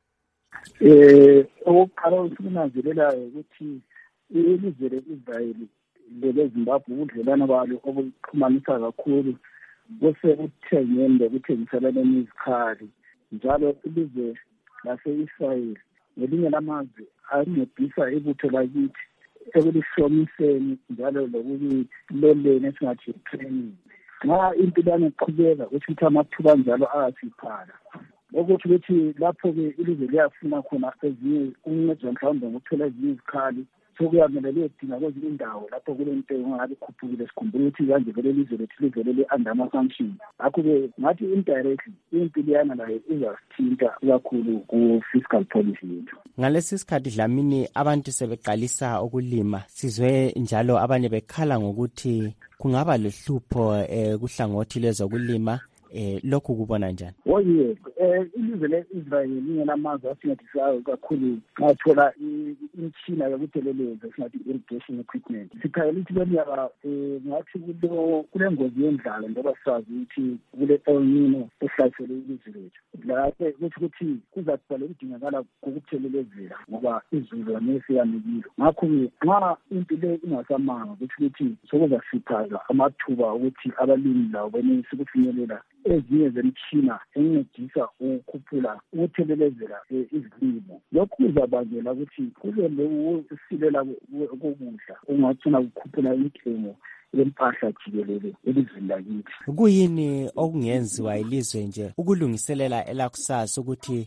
Eh okuqala ukunanzelelayo ukuthi ilizwe leIsrael leZimbabwe ubudlelwano balo obuxhumanisa kakhulu bose kuthengene lokuthengiselana izikhali, njalo ilizwe lase-Israel ngelinye lamazwe ancedisa ibutho lakithi ekulihlomiseni njalo lokuloleni esingathi training. Nxa impilane iqhubeka ukuthi amathuba njalo ayasiphala, ukuthi ukuthi lapho-ke ilizwe liyafuna khona ezinye uncedo mhlawumbe ngokuthola ezinye izikhali, sokuyamele liyedinga kwezinye indawo lapho kule ntengo ngabe ikhuphukile. Sikhumbula ukuthi kanje vele ilizwe lethu livelele under ama-sanction. Ngakho-ke ngathi indirectly impiliyana layo izasithinta kakhulu ku-fiscal policy yethu. Ngalesi sikhathi Dlamini abantu sebeqalisa ukulima, sizwe njalo abanye bekhala ngokuthi kungaba lohlupho eh kuhlangothi lezokulima, eh lokhu kubona njani? Oh yes, eh ilizwe leIsrael linye lamazwe asingathisayo kakhulu ngathola imishina yokutheleleza esingathi irrigation equipment. Sikhayela ukuthi lonyaka eh ngathi kulo kulengozi yendlala ngoba sazi ukuthi kule El Nino ehlasele ilizwe lethu. Lapho kuthi ukuthi kuzakubaleka udingakala kokuthelelezela ngoba izulu nesi yamikile. Ngakho nxa impilo ingasamanga ukuthi ukuthi sokuzasiphaza amathuba ukuthi abalimi lawo benelise ukufinyelela ezinye zemishina encedisa ukukhuphula ukuthelelezela izilimo. Lokhu kuzabangela ukuthi kube lokusilela kokudla ungagcina kukhuphula intengo yempahla jikelele elizweni lakithi. Kuyini okungenziwa ilizwe nje ukulungiselela elakusasa ukuthi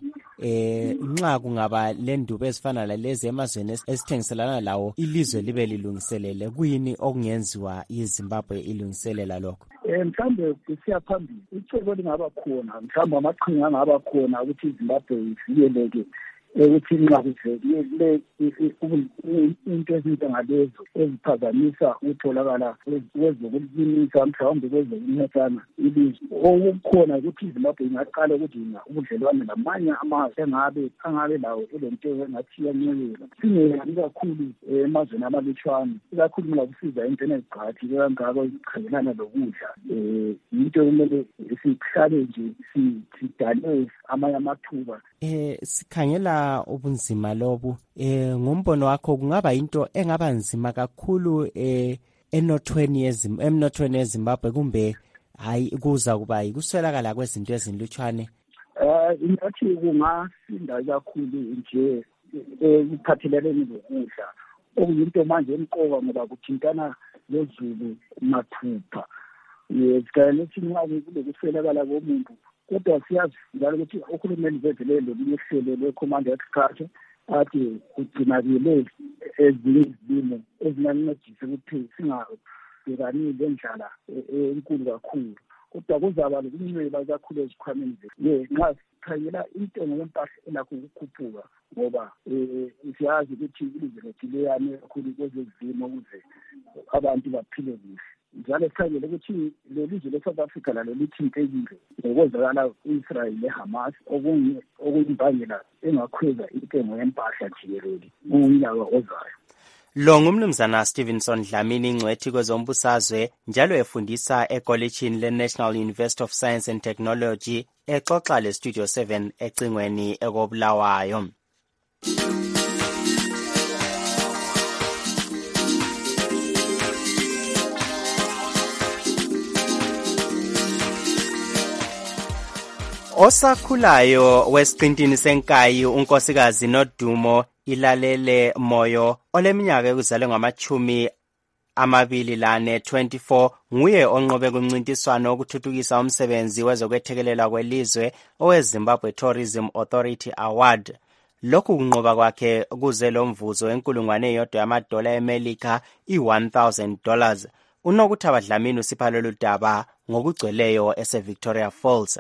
eh nxa kungaba lendubo ezifana lalezi emazweni esithengiselana lawo ilizwe libe lilungiselele? Kuyini okungenziwa iZimbabwe ilungiselela lokho? Eh mhlambe kusiya phambili icebo lingaba khona, mhlambe amaqhinga angaba khona ukuthi iZimbabwe ivikeleke ukuthi nxa kuvele into ezinjengalezo eziphazamisa ukutholakala kwezokulimisa mhlawumbe kwezokunethana ilizwe. Okukhona ukuthi iZimbabwe ingaqala ukudinga ubudlelwane namanye amazwe engabe angabe lawo elento engathi iyancekela. Singeyani kakhulu emazweni amalutshwane, ikakhulu nxa kusiza entweni eziqhathi kangako ezikhangelana lokudla. Um into kumele sihlale nje sidale amanye amathuba. Eh sikhangela ubunzima lobu, eh ngombono wakho kungaba into engaba nzima kakhulu eh enothweni yezim emnothweni yeZimbabwe kumbe hayi kuza kuba yikuswelakala kwezinto ezinlutshwane? Eh ingathi kungasinda kakhulu nje ekuphathelene nokudla, okuyinto manje emqoka ngoba kuthintana lezulu mathupha. Yezikalethi nxa kulokuswelakala komuntu, kodwa siyazi njalo ukuthi uhulumeni vezele lokuhlelo lwe-Command Agriculture athi kugcinakele ezinye izilimo ezingancedisa ukuthi singabhekani lendlala enkulu kakhulu. Kodwa kuzaba lokunceba kakhulu ezikhwameni zethu. Ye nxa sikhangela intengo yempahla elakho ukukhuphuka ngoba um siyazi ukuthi ilizwe lethu liyame kakhulu kwezezimo ukuze abantu baphile kuhle. Njalo sikhangele ukuthi lelizwe le-South Africa lalo lithintekile ngokwenzakala ku-Israel le-Hamas, okuyimbangela engakhweza intengo yempahla jikelele kunyaka ozayo. Lo ngumnumzana Stevenson Dlamini, ingcwethi kwezombusazwe, njalo efundisa ekolitshini le-National University of Science and Technology, exoxa le-Studio seven ecingweni ekobulawayo. Osakhulayo wesiqintini senkayi unkosikazi Nodumo Ilalele Moyo oleminyaka ekuzalwe ngamachumi amabili lane twenty-four nguye onqobe kumncintiswano okuthuthukisa umsebenzi wezokwethekelela kwelizwe oweZimbabwe Tourism Authority Award. Lokhu kunqoba kwakhe kuze lo mvuzo enkulungwane eyodwa yamadola eMelika i-one thousand dollars. Unokuthaba Dlamini usipha lolu daba ngokugcweleyo ese-Victoria Falls.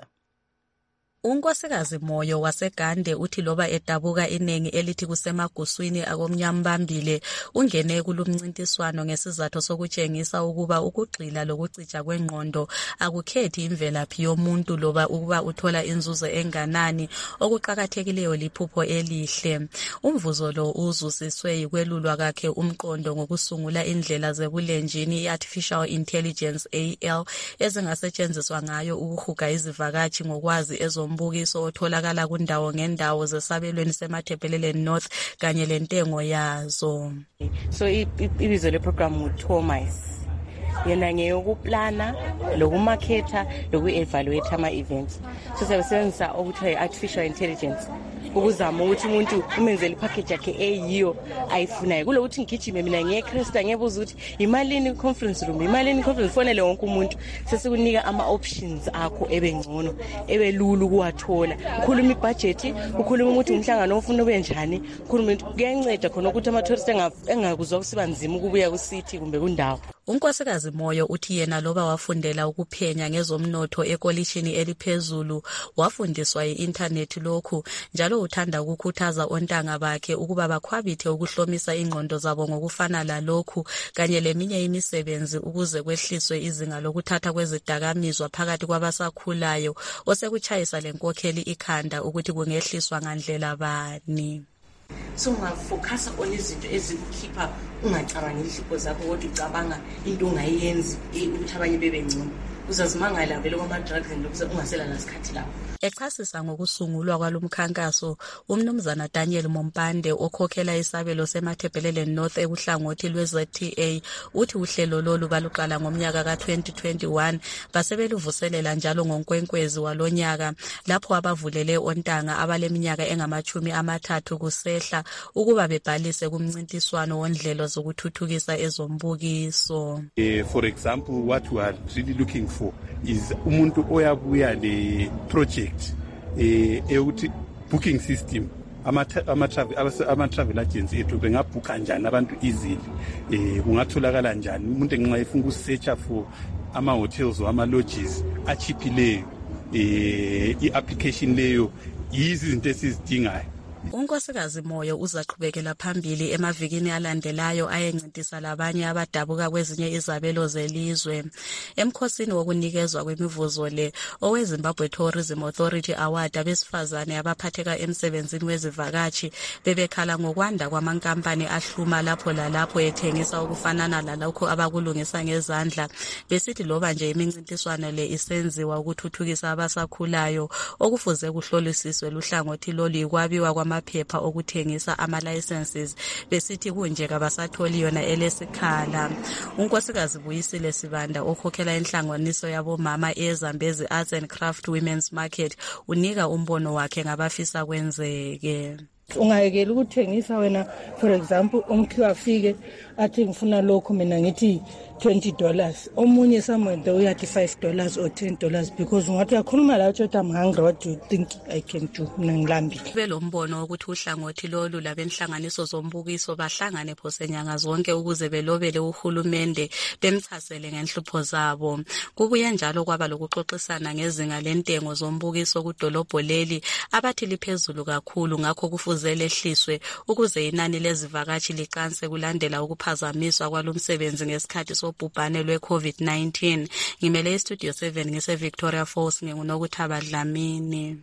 Unkosikazi Moyo waseGande uthi loba edabuka iningi elithi kusemaguswini akomnyambambile ungene kulumncintiswano ngesizathu sokutshengisa ukuba ukugxila lokucija kwengqondo akukhethi imvelaphi yomuntu loba ukuba uthola inzuzo enganani, okuqhakathekileyo liphupho elihle. Umvuzo lo uzusiswe yikwelulwa kakhe umqondo ngokusungula indlela zebulenjini i-artificial intelligence A I ezingasetshenziswa ngayo ukuhuga izivakashi ngokwazi ezo mbukiso otholakala kundawo ngendawo zesabelweni semathebheleleni North kanye lentengo yazo. So ibizo le program uThomas yena ngeyokuplana lokumarketa loku-evaluate ama-events. So siyasebenzisa okuthiwa artificial intelligence ukuzama ukuthi umuntu umenzele ipackage yakhe eyiyo ayifunayo. Kulokuthi ngigijime mina ngiyekresta ngiyebuza ukuthi imalini conference room, imalini conference, fonele wonke umuntu sesikunika ama-options akho ebengcono ebelula ukuwathola. Ukhuluma ibudget, ukhuluma ukuthi umhlangano ofuna ube njani, ukhuluma kuyanceda khona ukuthi ama-tourist engakuzwa kusiba nzima ukubuya ku-city kumbe kundawo. Unkosikazi Moyo uthi yena loba wafundela ukuphenya ngezomnotho ekolitshini eliphezulu wafundiswa yi-internet lokhu, njalo uthanda ukukhuthaza ontanga bakhe ukuba bakhwabithe ukuhlomisa ingqondo zabo ngokufana lalokhu kanye leminye imisebenzi ukuze kwehliswe izinga lokuthatha kwezidakamizwa phakathi kwabasakhulayo, osekutshayisa lenkokheli ikhanda ukuthi kungehliswa ngandlela bani. So ungafocus on izinto ezikukhipha ungacabangi inhlupho zakho kodwa ucabanga into ongayenzi ukuthi abanye bebe ngcono. Uzazimangala vele kwama-drugs and ungasela nasikhathi lapho. Echasisa ngokusungulwa kwalomkhankaso, umnumzana Daniel Mompande okhokhela isabelo semathebheleleni North ebuhlangothi lwe-Z T A uthi uhlelo lolu baluqala ngomnyaka ka-twenty twenty-one basebeluvuselela njalo ngonkwenkwezi walonyaka lapho abavulele ontanga abaleminyaka engamachumi amathathu kusehla ukuba bebhalise kumncintiswano wondlelo zokuthuthukisa ezombukiso. Uh, for example, what we are really looking for is umuntu oyabuya le project eh euthi booking system ama-travel agency ethu bengabhukha kanjani abantu easily, eh kungatholakala njani umuntu enxa efuna ukusearcha for ama-hotels or ama-lodges achiphileyo, eh i-application leyo yizinto esizidingayo Unkosikazi Moyo uzaqhubekela phambili emavikini alandelayo ayencintisa labanye abadabuka kwezinye izabelo zelizwe. Emkhosini wokunikezwa kwemivuzo le oweZimbabwe Tourism Authority Award abesifazane abaphatheka emsebenzini wezivakashi bebekhala ngokwanda kwamankampani ahluma lapho lalapho ethengisa ukufanana lalokho abakulungisa ngezandla. Besithi loba nje imincintiswano le isenziwa ukuthuthukisa abasakhulayo okufuze kuhlolisiswe luhlangothi lolu ikwabiwa kwamaphepha okuthengisa ama-licenses. Besithi kunje kabasatholi yona elesikhala. Unkosikazi Buyisile Sibanda okhokhela inhlanganiso yabomama eZambezi Arts and Craft Women's Market unika umbono wakhe ngabafisa kwenzeke. Ungayekela ukuthengisa wena, for example umkhiwa afike athi ngifuna lokho mina ngithi twenty dollars, omunye somewhere there uyathi five dollars or ten dollars, because ungathi uyakhuluma la uthi I'm hungry, what do you think I can do? Mina ngilambile. Belo mbono ukuthi uhlangothi lolu labenhlanganiso zombukiso bahlangane phose nyanga zonke ukuze belobele uhulumende bemchasele ngenhlupho zabo. Kubuye njalo kwaba lokuxoxisana ngezinga lentengo zombukiso kudolobho leli abathi liphezulu kakhulu, ngakho kufuze lehliswe ukuze inani lezivakashi liqanse kulandela ukuphazamiswa kwalomsebenzi ngesikhathi sobhubhane lwe-COVID nineteen. Ngimele iStudio seven ngise Victoria Falls ngingunokuthaba Dlamini.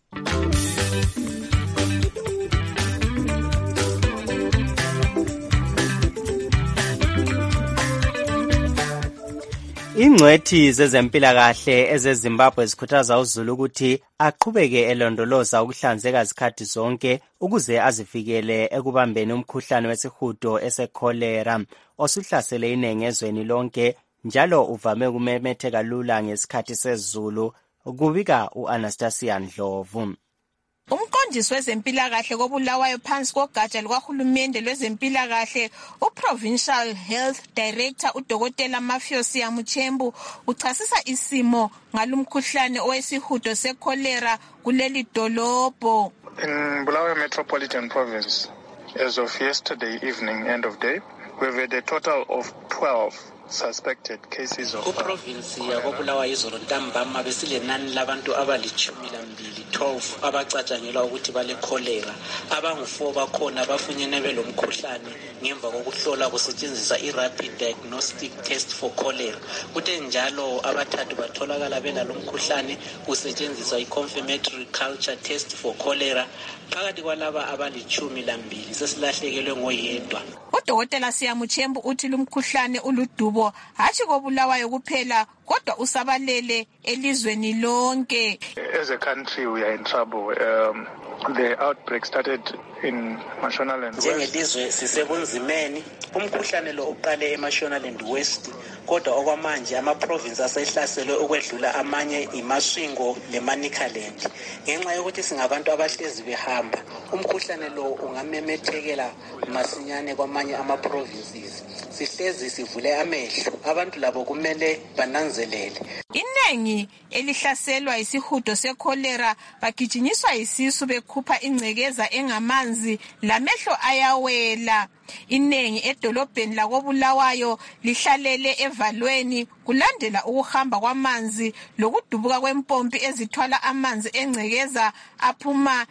Ingcwethi zezempilakahle ezeZimbabwe zikhuthaza uZulu ukuthi aqhubeke elondoloza ukuhlanzeka izikhathi zonke ukuze azifikele ekubambeni umkhuhlane wesihudo esekholera osuhlasele inengi ezweni lonke njalo uvame kumemetheka lula ngesikhathi sezulu, kubika u-Anastasia Ndlovu. Umqondisi wezempilakahle koBulawayo phansi kogatsha lukahulumende lwezempilakahle uProvincial Health Director uDokotela Mafiosi Yamuchembu uchasisa isimo ngalumkhuhlane owesihudo sekholera kuleli dolobho. In Bulawayo Metropolitan Province, as of yesterday evening, end of day, we've had a total of twelve suspected cases of kuprovince yakobulawayo izolo ntambama besilenani labantu abalichumi lambili twelve abacatshangelwa ukuthi bale cholera. Abangu four bakhona abafunyene belomkhuhlane ngemva kokuhlola kusetshenziswa i-rapid diagnostic test for cholera. Kuthe njalo abathathu batholakala belalomkhuhlane kusetshenziswa i-confirmatory culture test for cholera. Phakathi kwalaba abalichumi lambili sesilahlekelwe ngoyedwa. Udokotela Siyamuchembu uthi lumkhuhlane uludubo hatshi koBulawayo kuphela kodwa usabalele elizweni lonke. As a country we are in trouble. Um, the outbreak started in Mashonaland West. Njengelizwe sisebunzimeni, umkhuhlane lo uqale eMashonaland West kodwa okwamanje ama-province asehlaselwe ukwedlula amanye iMasvingo leManicaland. Ngenxa yokuthi singabantu abahlezi behamba, umkhuhlane lo ungamemethekela masinyane kwamanye ama-provinces. Sihlezi sivule amehlo, abantu labo kumele bananzelele. Inengi elihlaselwa isihudo sekholera bagijinyiswa isisu bekhupha ingcekeza engamanzi lamehlo ayawela. Inengi edolobheni lakoBulawayo lihlalele evalweni kulandela ukuhamba kwamanzi lokudubuka kwempompi ezithwala amanzi engcekeza aphuma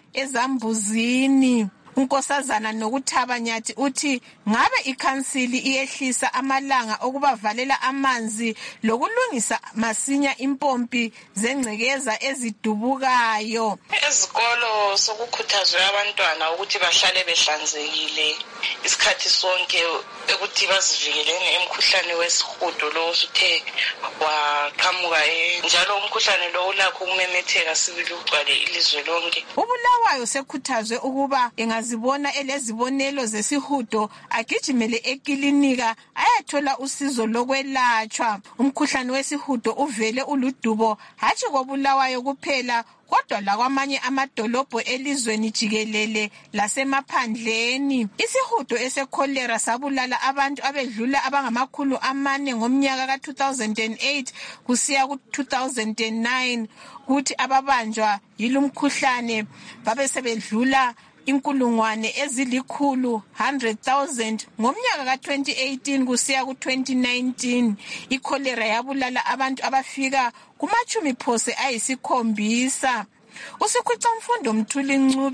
ezambuzini. Unkosazana Nokuthaba Nyathi uthi ngabe ikhansili iyehlisa amalanga okubavalela amanzi lokulungisa masinya impompi zengcekeza ezidubukayo. Ezikolo sokukhuthazwe abantwana ukuthi bahlale behlanzekile isikhathi sonke ukuthi bazivikelene emkhuhlane wesihudo lo osuthe waqhamuka, njalo umkhuhlane lo ulakho ukumemetheka sibili ugcwale ilizwe lonke. uBulawayo sekhuthazwe ukuba engazibona elezibonelo zesihudo agijimele ekilinika ayathola usizo lokwelatshwa. Umkhuhlane wesihudo uvele uludubo hatshi koBulawayo kuphela kodwa lakwamanye amadolobho elizweni jikelele lasemaphandleni. Isihudo esekholera sabulala abantu abedlula abangamakhulu amane ngomnyaka ka two thousand eight kusiya ku two thousand nine, kuthi ababanjwa yilumkhuhlane babe sebedlula inkulungwane ezilikhulu one hundred thousand ngomnyaka ka twenty eighteen kusiya ku twenty nineteen. Ikholera yabulala abantu abafika kumachumi phose ayisikhombisa. Usikhwicamfundo Mthuli Ncube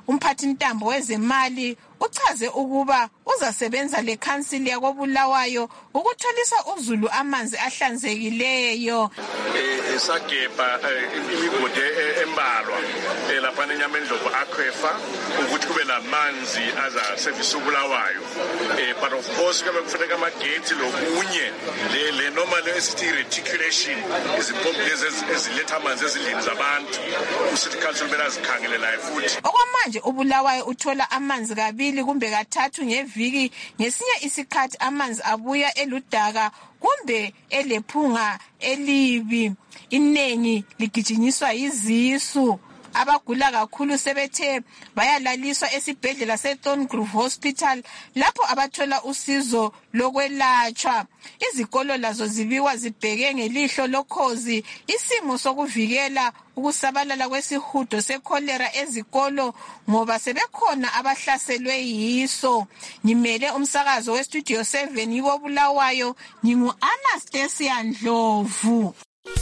umphathintambo wezemali uchaze ukuba uzasebenza lekhansili yakobulawayo ukutholisa uzulu amanzi ahlanzekileyo. Esagebha imigodi embalwa lapha eNyamendlovu Aquifer ukuthi kube namanzi azasevisa ubulawayo. But of course kube kufuneka amagate lokunye le le normal esithi reticulation izimpompi lezi eziletha amanzi ezindlini zabantu uCity Council bela zikhangelelayo futhi. Okwamanje ubulawayo uthola amanzi kabili kumbe kathathu ngeviki, ngesinye isikhathi amanzi abuya eludaka kumbe elephunga elibi. Inengi ligijinyiswa yizisu. Abagula kakhulu sebethe bayalaliswa esibhedlela seThorngrove Hospital lapho abathola usizo lokwelatshwa. Izikolo lazo zibiwa zibheke ngelihlo lokhozi isimo sokuvikela ukusabalala kwesihudo sekholera ezikolo ngoba sebekhona abahlaselwe yiso. Ngimele umsakazo weStudio seven yikobulawayo, ngingu Anastasia Ndlovu.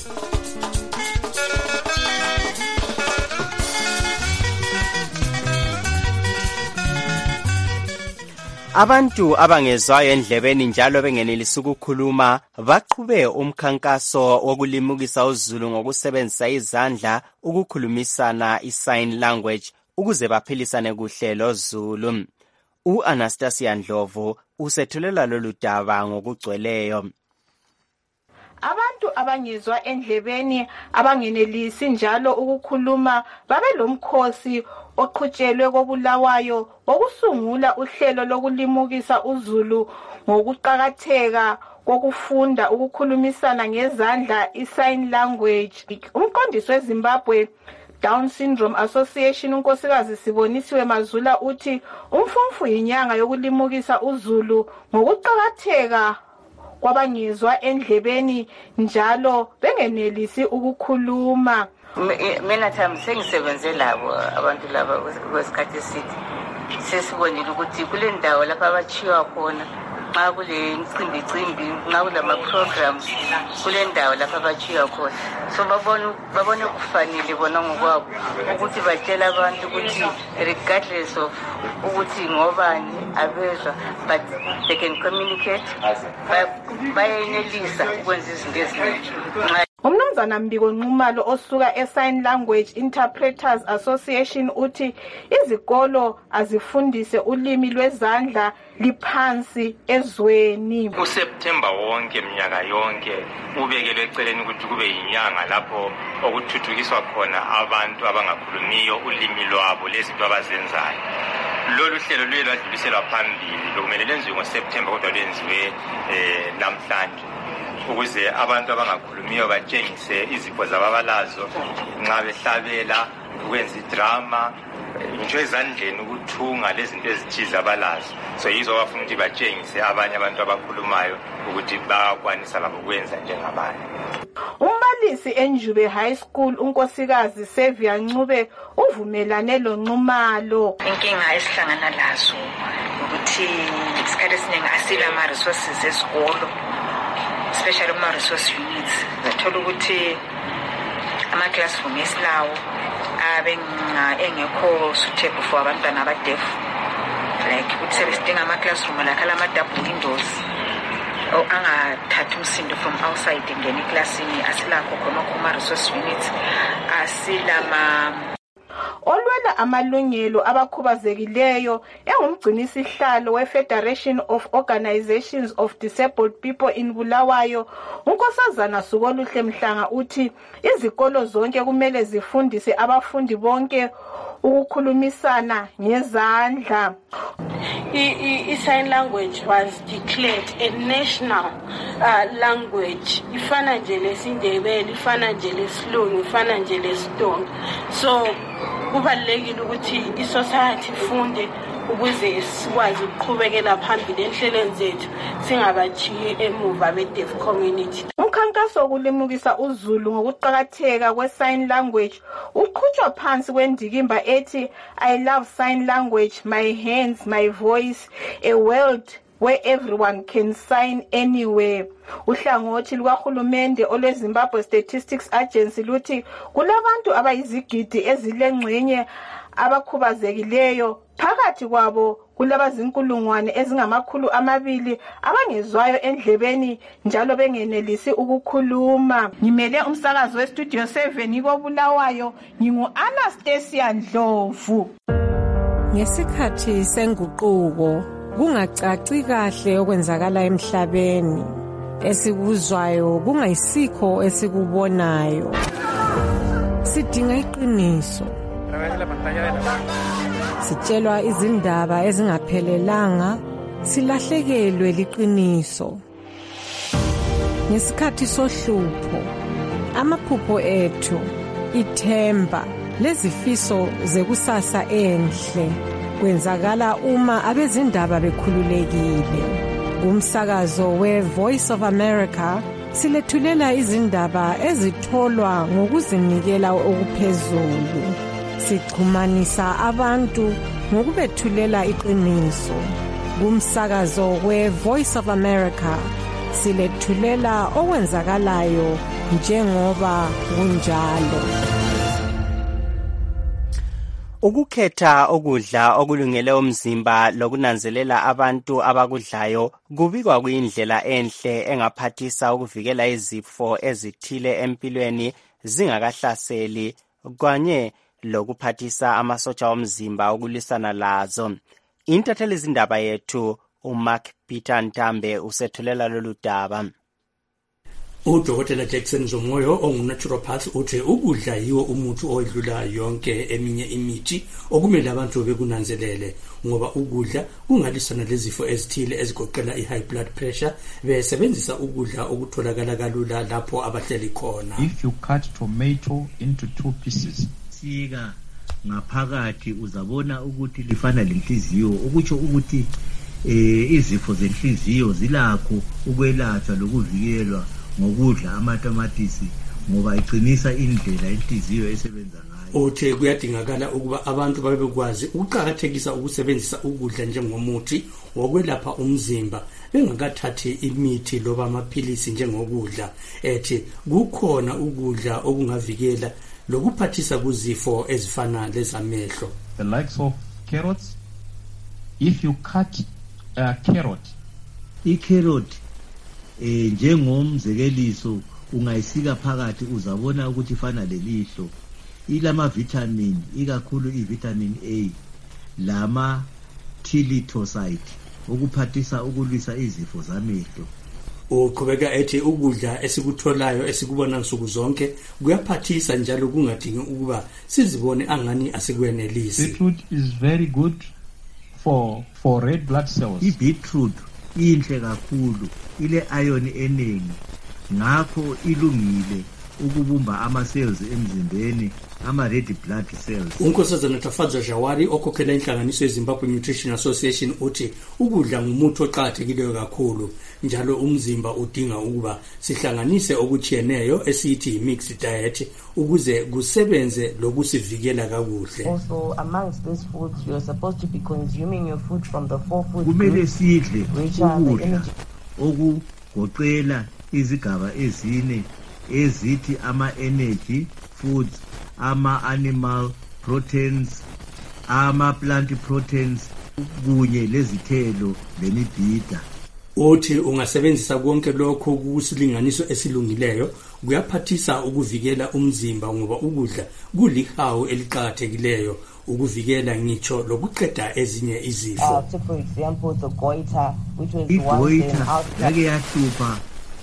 Abantu abangezwayo endlebeni njalo bengenelisa ukukhuluma baqhube umkhankaso wokulimukisa uzulu ngokusebenzisa izandla ukukhulumisana i-sign language ukuze baphilisane kuhle loZulu. U-Anastasia Ndlovu usethulela lolu daba ngokugcweleyo. Abantu abangezwa endlebeni abangenelisi njalo ukukhuluma babelomkhosi oqhutshelwe kobulawayo wokusungula uhlelo lokulimukisa uzulu ngokuqhakatheka kokufunda ukukhulumisana ngezandla i-sign language. Umqondisi weZimbabwe Down Syndrome Association unkosikazi Sibonisiwe Mazula uthi umfumfu yinyanga yokulimukisa uzulu ngokuqhakatheka kwabangezwa endlebeni njalo bengenelisi ukukhuluma. Mina thami sengisebenze labo abantu laba kwesikhathi esithi sesibonile ukuthi kule ndawo lapha abachiwa khona xa kule incimbi cimbi nxa kulama programs kule ndawo lapha abachiwa khona, so babona babona kufanele bona ngokwabo ukuthi batshela abantu ukuthi regardless of ukuthi ngobani abezwa but they can communicate, bayenelisa ukwenza izinto eziningi. Umnumzana Mbiko Nxumalo osuka e-Sign Language Interpreters Association uthi izikolo azifundise ulimi lwezandla liphansi ezweni. USeptember wonke minyaka yonke ubekelwe eceleni ukuthi kube yinyanga lapho okuthuthukiswa khona abantu abangakhulumiyo ulimi lwabo lezinto abazenzayo. Lolu hlelo luye lwadluliselwa phambili lokumele lenziwe ngoSeptember kodwa lwenziwe eh namhlanje ukuze abantu abangakhulumiyo batshengise izipho zababalazo nxa behlabela ukwenza idrama nje ezandleni ukuthunga lezinto ezithize abalazo. So yizo bafuna ukuthi batshengise abanye abantu abakhulumayo ukuthi bakwanisa labo ukwenza njengabanye. Umbalisi eNjube High School unkosikazi Sevia Ncube uvumelane lo Nxumalo. Inkinga esihlangana lazo ukuthi isikhathi esiningi asila ama resources esikolo, especially ama resource units. Zathola ukuthi ama classroom esilawo abenga engekho suitable for abantwana abadefu, like ukuthi sebesidinga ama classroom lakhala ama double windows o angathatha umsindo from outside ngene eclassini. Asilakho khona kuma resource units, asilama olwela amalungelo abakhubazekileyo engumgcinisihlalo we-Federation of Organizations of Disabled People in Bulawayo unkosazana Sukoluhle Mhlanga uthi izikolo zonke kumele zifundise abafundi bonke ukukhulumisana ngezandla. I-sign language was declared a national uh, language. Ifana nje lesindebele, ifana nje lesilungu, ifana nje lestonga. So kubalulekile ukuthi i-society ifunde ukuze sikwazi ukuqhubekela phambili enhlelweni zethu singabachiyi emuva be-deaf community. Umkhankaso wokulimukisa uzulu ngokuqhakatheka kwe-sign language uqhutshwa phansi kwendikimba ethi I love sign language, my hands, my voice, a world where everyone can sign anywhere. Uhlangothi lukahulumende olweZimbabwe Statistics Agency luthi kulabantu abayizigidi ezilengxenye abakhubazekileyo. Phakathi kwabo kulabazinkulungwane ezingamakhulu amabili abangezwayo endlebeni njalo bengenelisi ukukhuluma. Ngimele umsakazo westudio seven koBulawayo, ngingu-Anastasia Ndlovu. Ngesikhathi senguquko kungacaci kahle okwenzakala emhlabeni. Esikuzwayo kungayisikho esikubonayo. Sidinga iqiniso. Sitshelwa izindaba ezingaphelelanga, silahlekelwe liqiniso. Ngesikhathi sohlupho, amaphupho ethu, ithemba lezifiso zekusasa enhle kwenzakala uma abezindaba bekhululekile. Kumsakazo we-Voice of America silethulela izindaba ezitholwa ngokuzinikela okuphezulu. Sichumanisa abantu ngokubethulela iqiniso. Kumsakazo we-Voice of America silethulela okwenzakalayo njengoba kunjalo. Ukukhetha ukudla okulungele umzimba lokunanzelela abantu abakudlayo kubikwa kuyindlela enhle engaphathisa ukuvikela izifo ezithile empilweni zingakahlaseli kanye lokuphathisa amasotsha omzimba ukulwisana lazo. Intatheli izindaba yethu uMark Peter Ntambe usethulela lolu daba. Udokotela Jackson Zomoyo ongunaturopath uthi ukudla yiwo umuthi oyedlula yonke eminye imithi okumele abantu bekunanzelele ngoba ukudla kungalisana lezifo ezithile ezigoqela i-high blood pressure besebenzisa ukudla okutholakala kalula lapho abahleli khona. If you cut tomato into two pieces, sika ngaphakathi uzabona ukuthi lifana lenhliziyo, ukuthi ukuthi eh izifo zenhliziyo zilakho ukwelatshwa lokuvikelwa ngokudla amatomatisi ngoba iqinisa indlela inhliziyo esebenza ngayo. Uthe kuyadingakala ukuba abantu babekwazi ukuqhakathekisa ukusebenzisa ukudla njengomuthi wokwelapha umzimba bengakathathi imithi loba amaphilisi njengokudla. Ethi kukhona ukudla okungavikela lokuphathisa kuzifo ezifana lezamehlo. The likes of carrots. If you cut a carrot, I carrot eh njengomzekeliso ungayisika phakathi uzabona ukuthi ifana lelihlo. Ilama vitamin ikakhulu ivitamin A lama tilitocyte ukuphathisa ukulwisa izifo zamehlo. Uqhubeka ethi ukudla esikutholayo esikubona nsuku zonke kuyaphathisa njalo kungadingi ukuba sizibone angani asikwenelisi. Beetroot is very good for for red blood cells. I beetroot inhle kakhulu, ile iron eningi, ngakho ilungile ukubumba ama cells emzimbeni, ama red blood cells. Unkosazana Tafaza Jawari okhokhela inhlanganiso yeZimbabwe Nutrition Association uthi ukudla ngumuthi oqhakathekileyo kakhulu njalo umzimba udinga ukuba sihlanganise okuchiyeneyo esithi mixed diet ukuze kusebenze lokusivikela kakuhle. Also amongst these foods you are supposed to be consuming your food from the four food kumele sidle which are the ukudla energy okugoqela izigaba ezine ezithi ama energy foods, ama animal proteins, ama plant proteins kunye lezithelo lemibhida. Uthi ungasebenzisa konke lokho kusilinganiso esilungileyo kuyaphathisa ukuvikela umzimba ngoba ukudla kulihawu eliqhakathekileyo ukuvikela ngitsho lokuqeda ezinye izifo. Uh, so for example the goiter which was the one yake yahlupha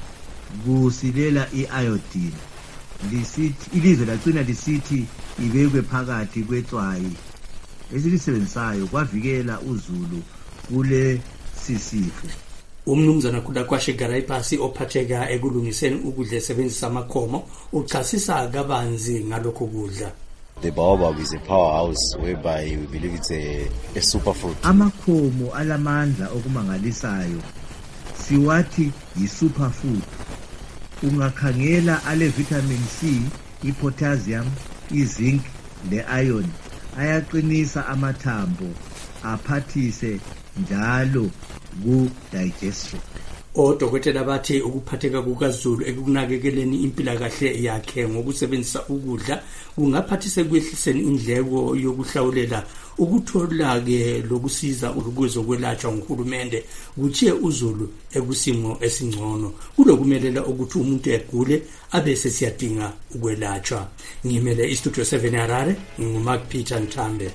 kusilela iiodine lisithi ilizwe lagcina lisithi ibekwe phakathi kwetswayi esilisebenzisayo kwavikela uzulu kule sisifo. Umnumzana Kudakwashe Garaipasi ophatheka ekulungiseni ukudla esebenzisa amakhomo uchasisa kabanzi ngalokho kudla. The baobab is a powerhouse whereby we believe it's a, a superfood. Amakhomo alamandla okumangalisayo siwathi yi-superfood. Ungakhangela ale vitamin C, i-potassium, i-zinc, le-iron ayaqinisa amathambo aphathise njalo ku-digestion. Odokotela bathi ukuphatheka kukaZulu ekunakekeleni impilakahle yakhe ngokusebenzisa ukudla kungaphathise kwehliseni indleko yokuhlawulela ukuthola ke lokusiza ukuzokwelatshwa nguhulumende kutshiye uZulu ekusimo esingcono kulokumelela ukuthi umuntu egule abese siyadinga ukwelatshwa. Ngimele istudio seven Harare, nguMark Peter Nthambe.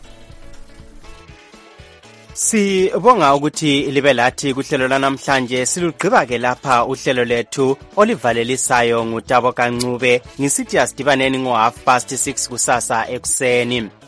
Sibonga ukuthi libe lathi kuhlelo lanamhlanje. Silugqiba ke lapha uhlelo lethu olivalelisayo nguTabo Kancube. Ngisithi asidibaneni ngo half past six kusasa ekuseni.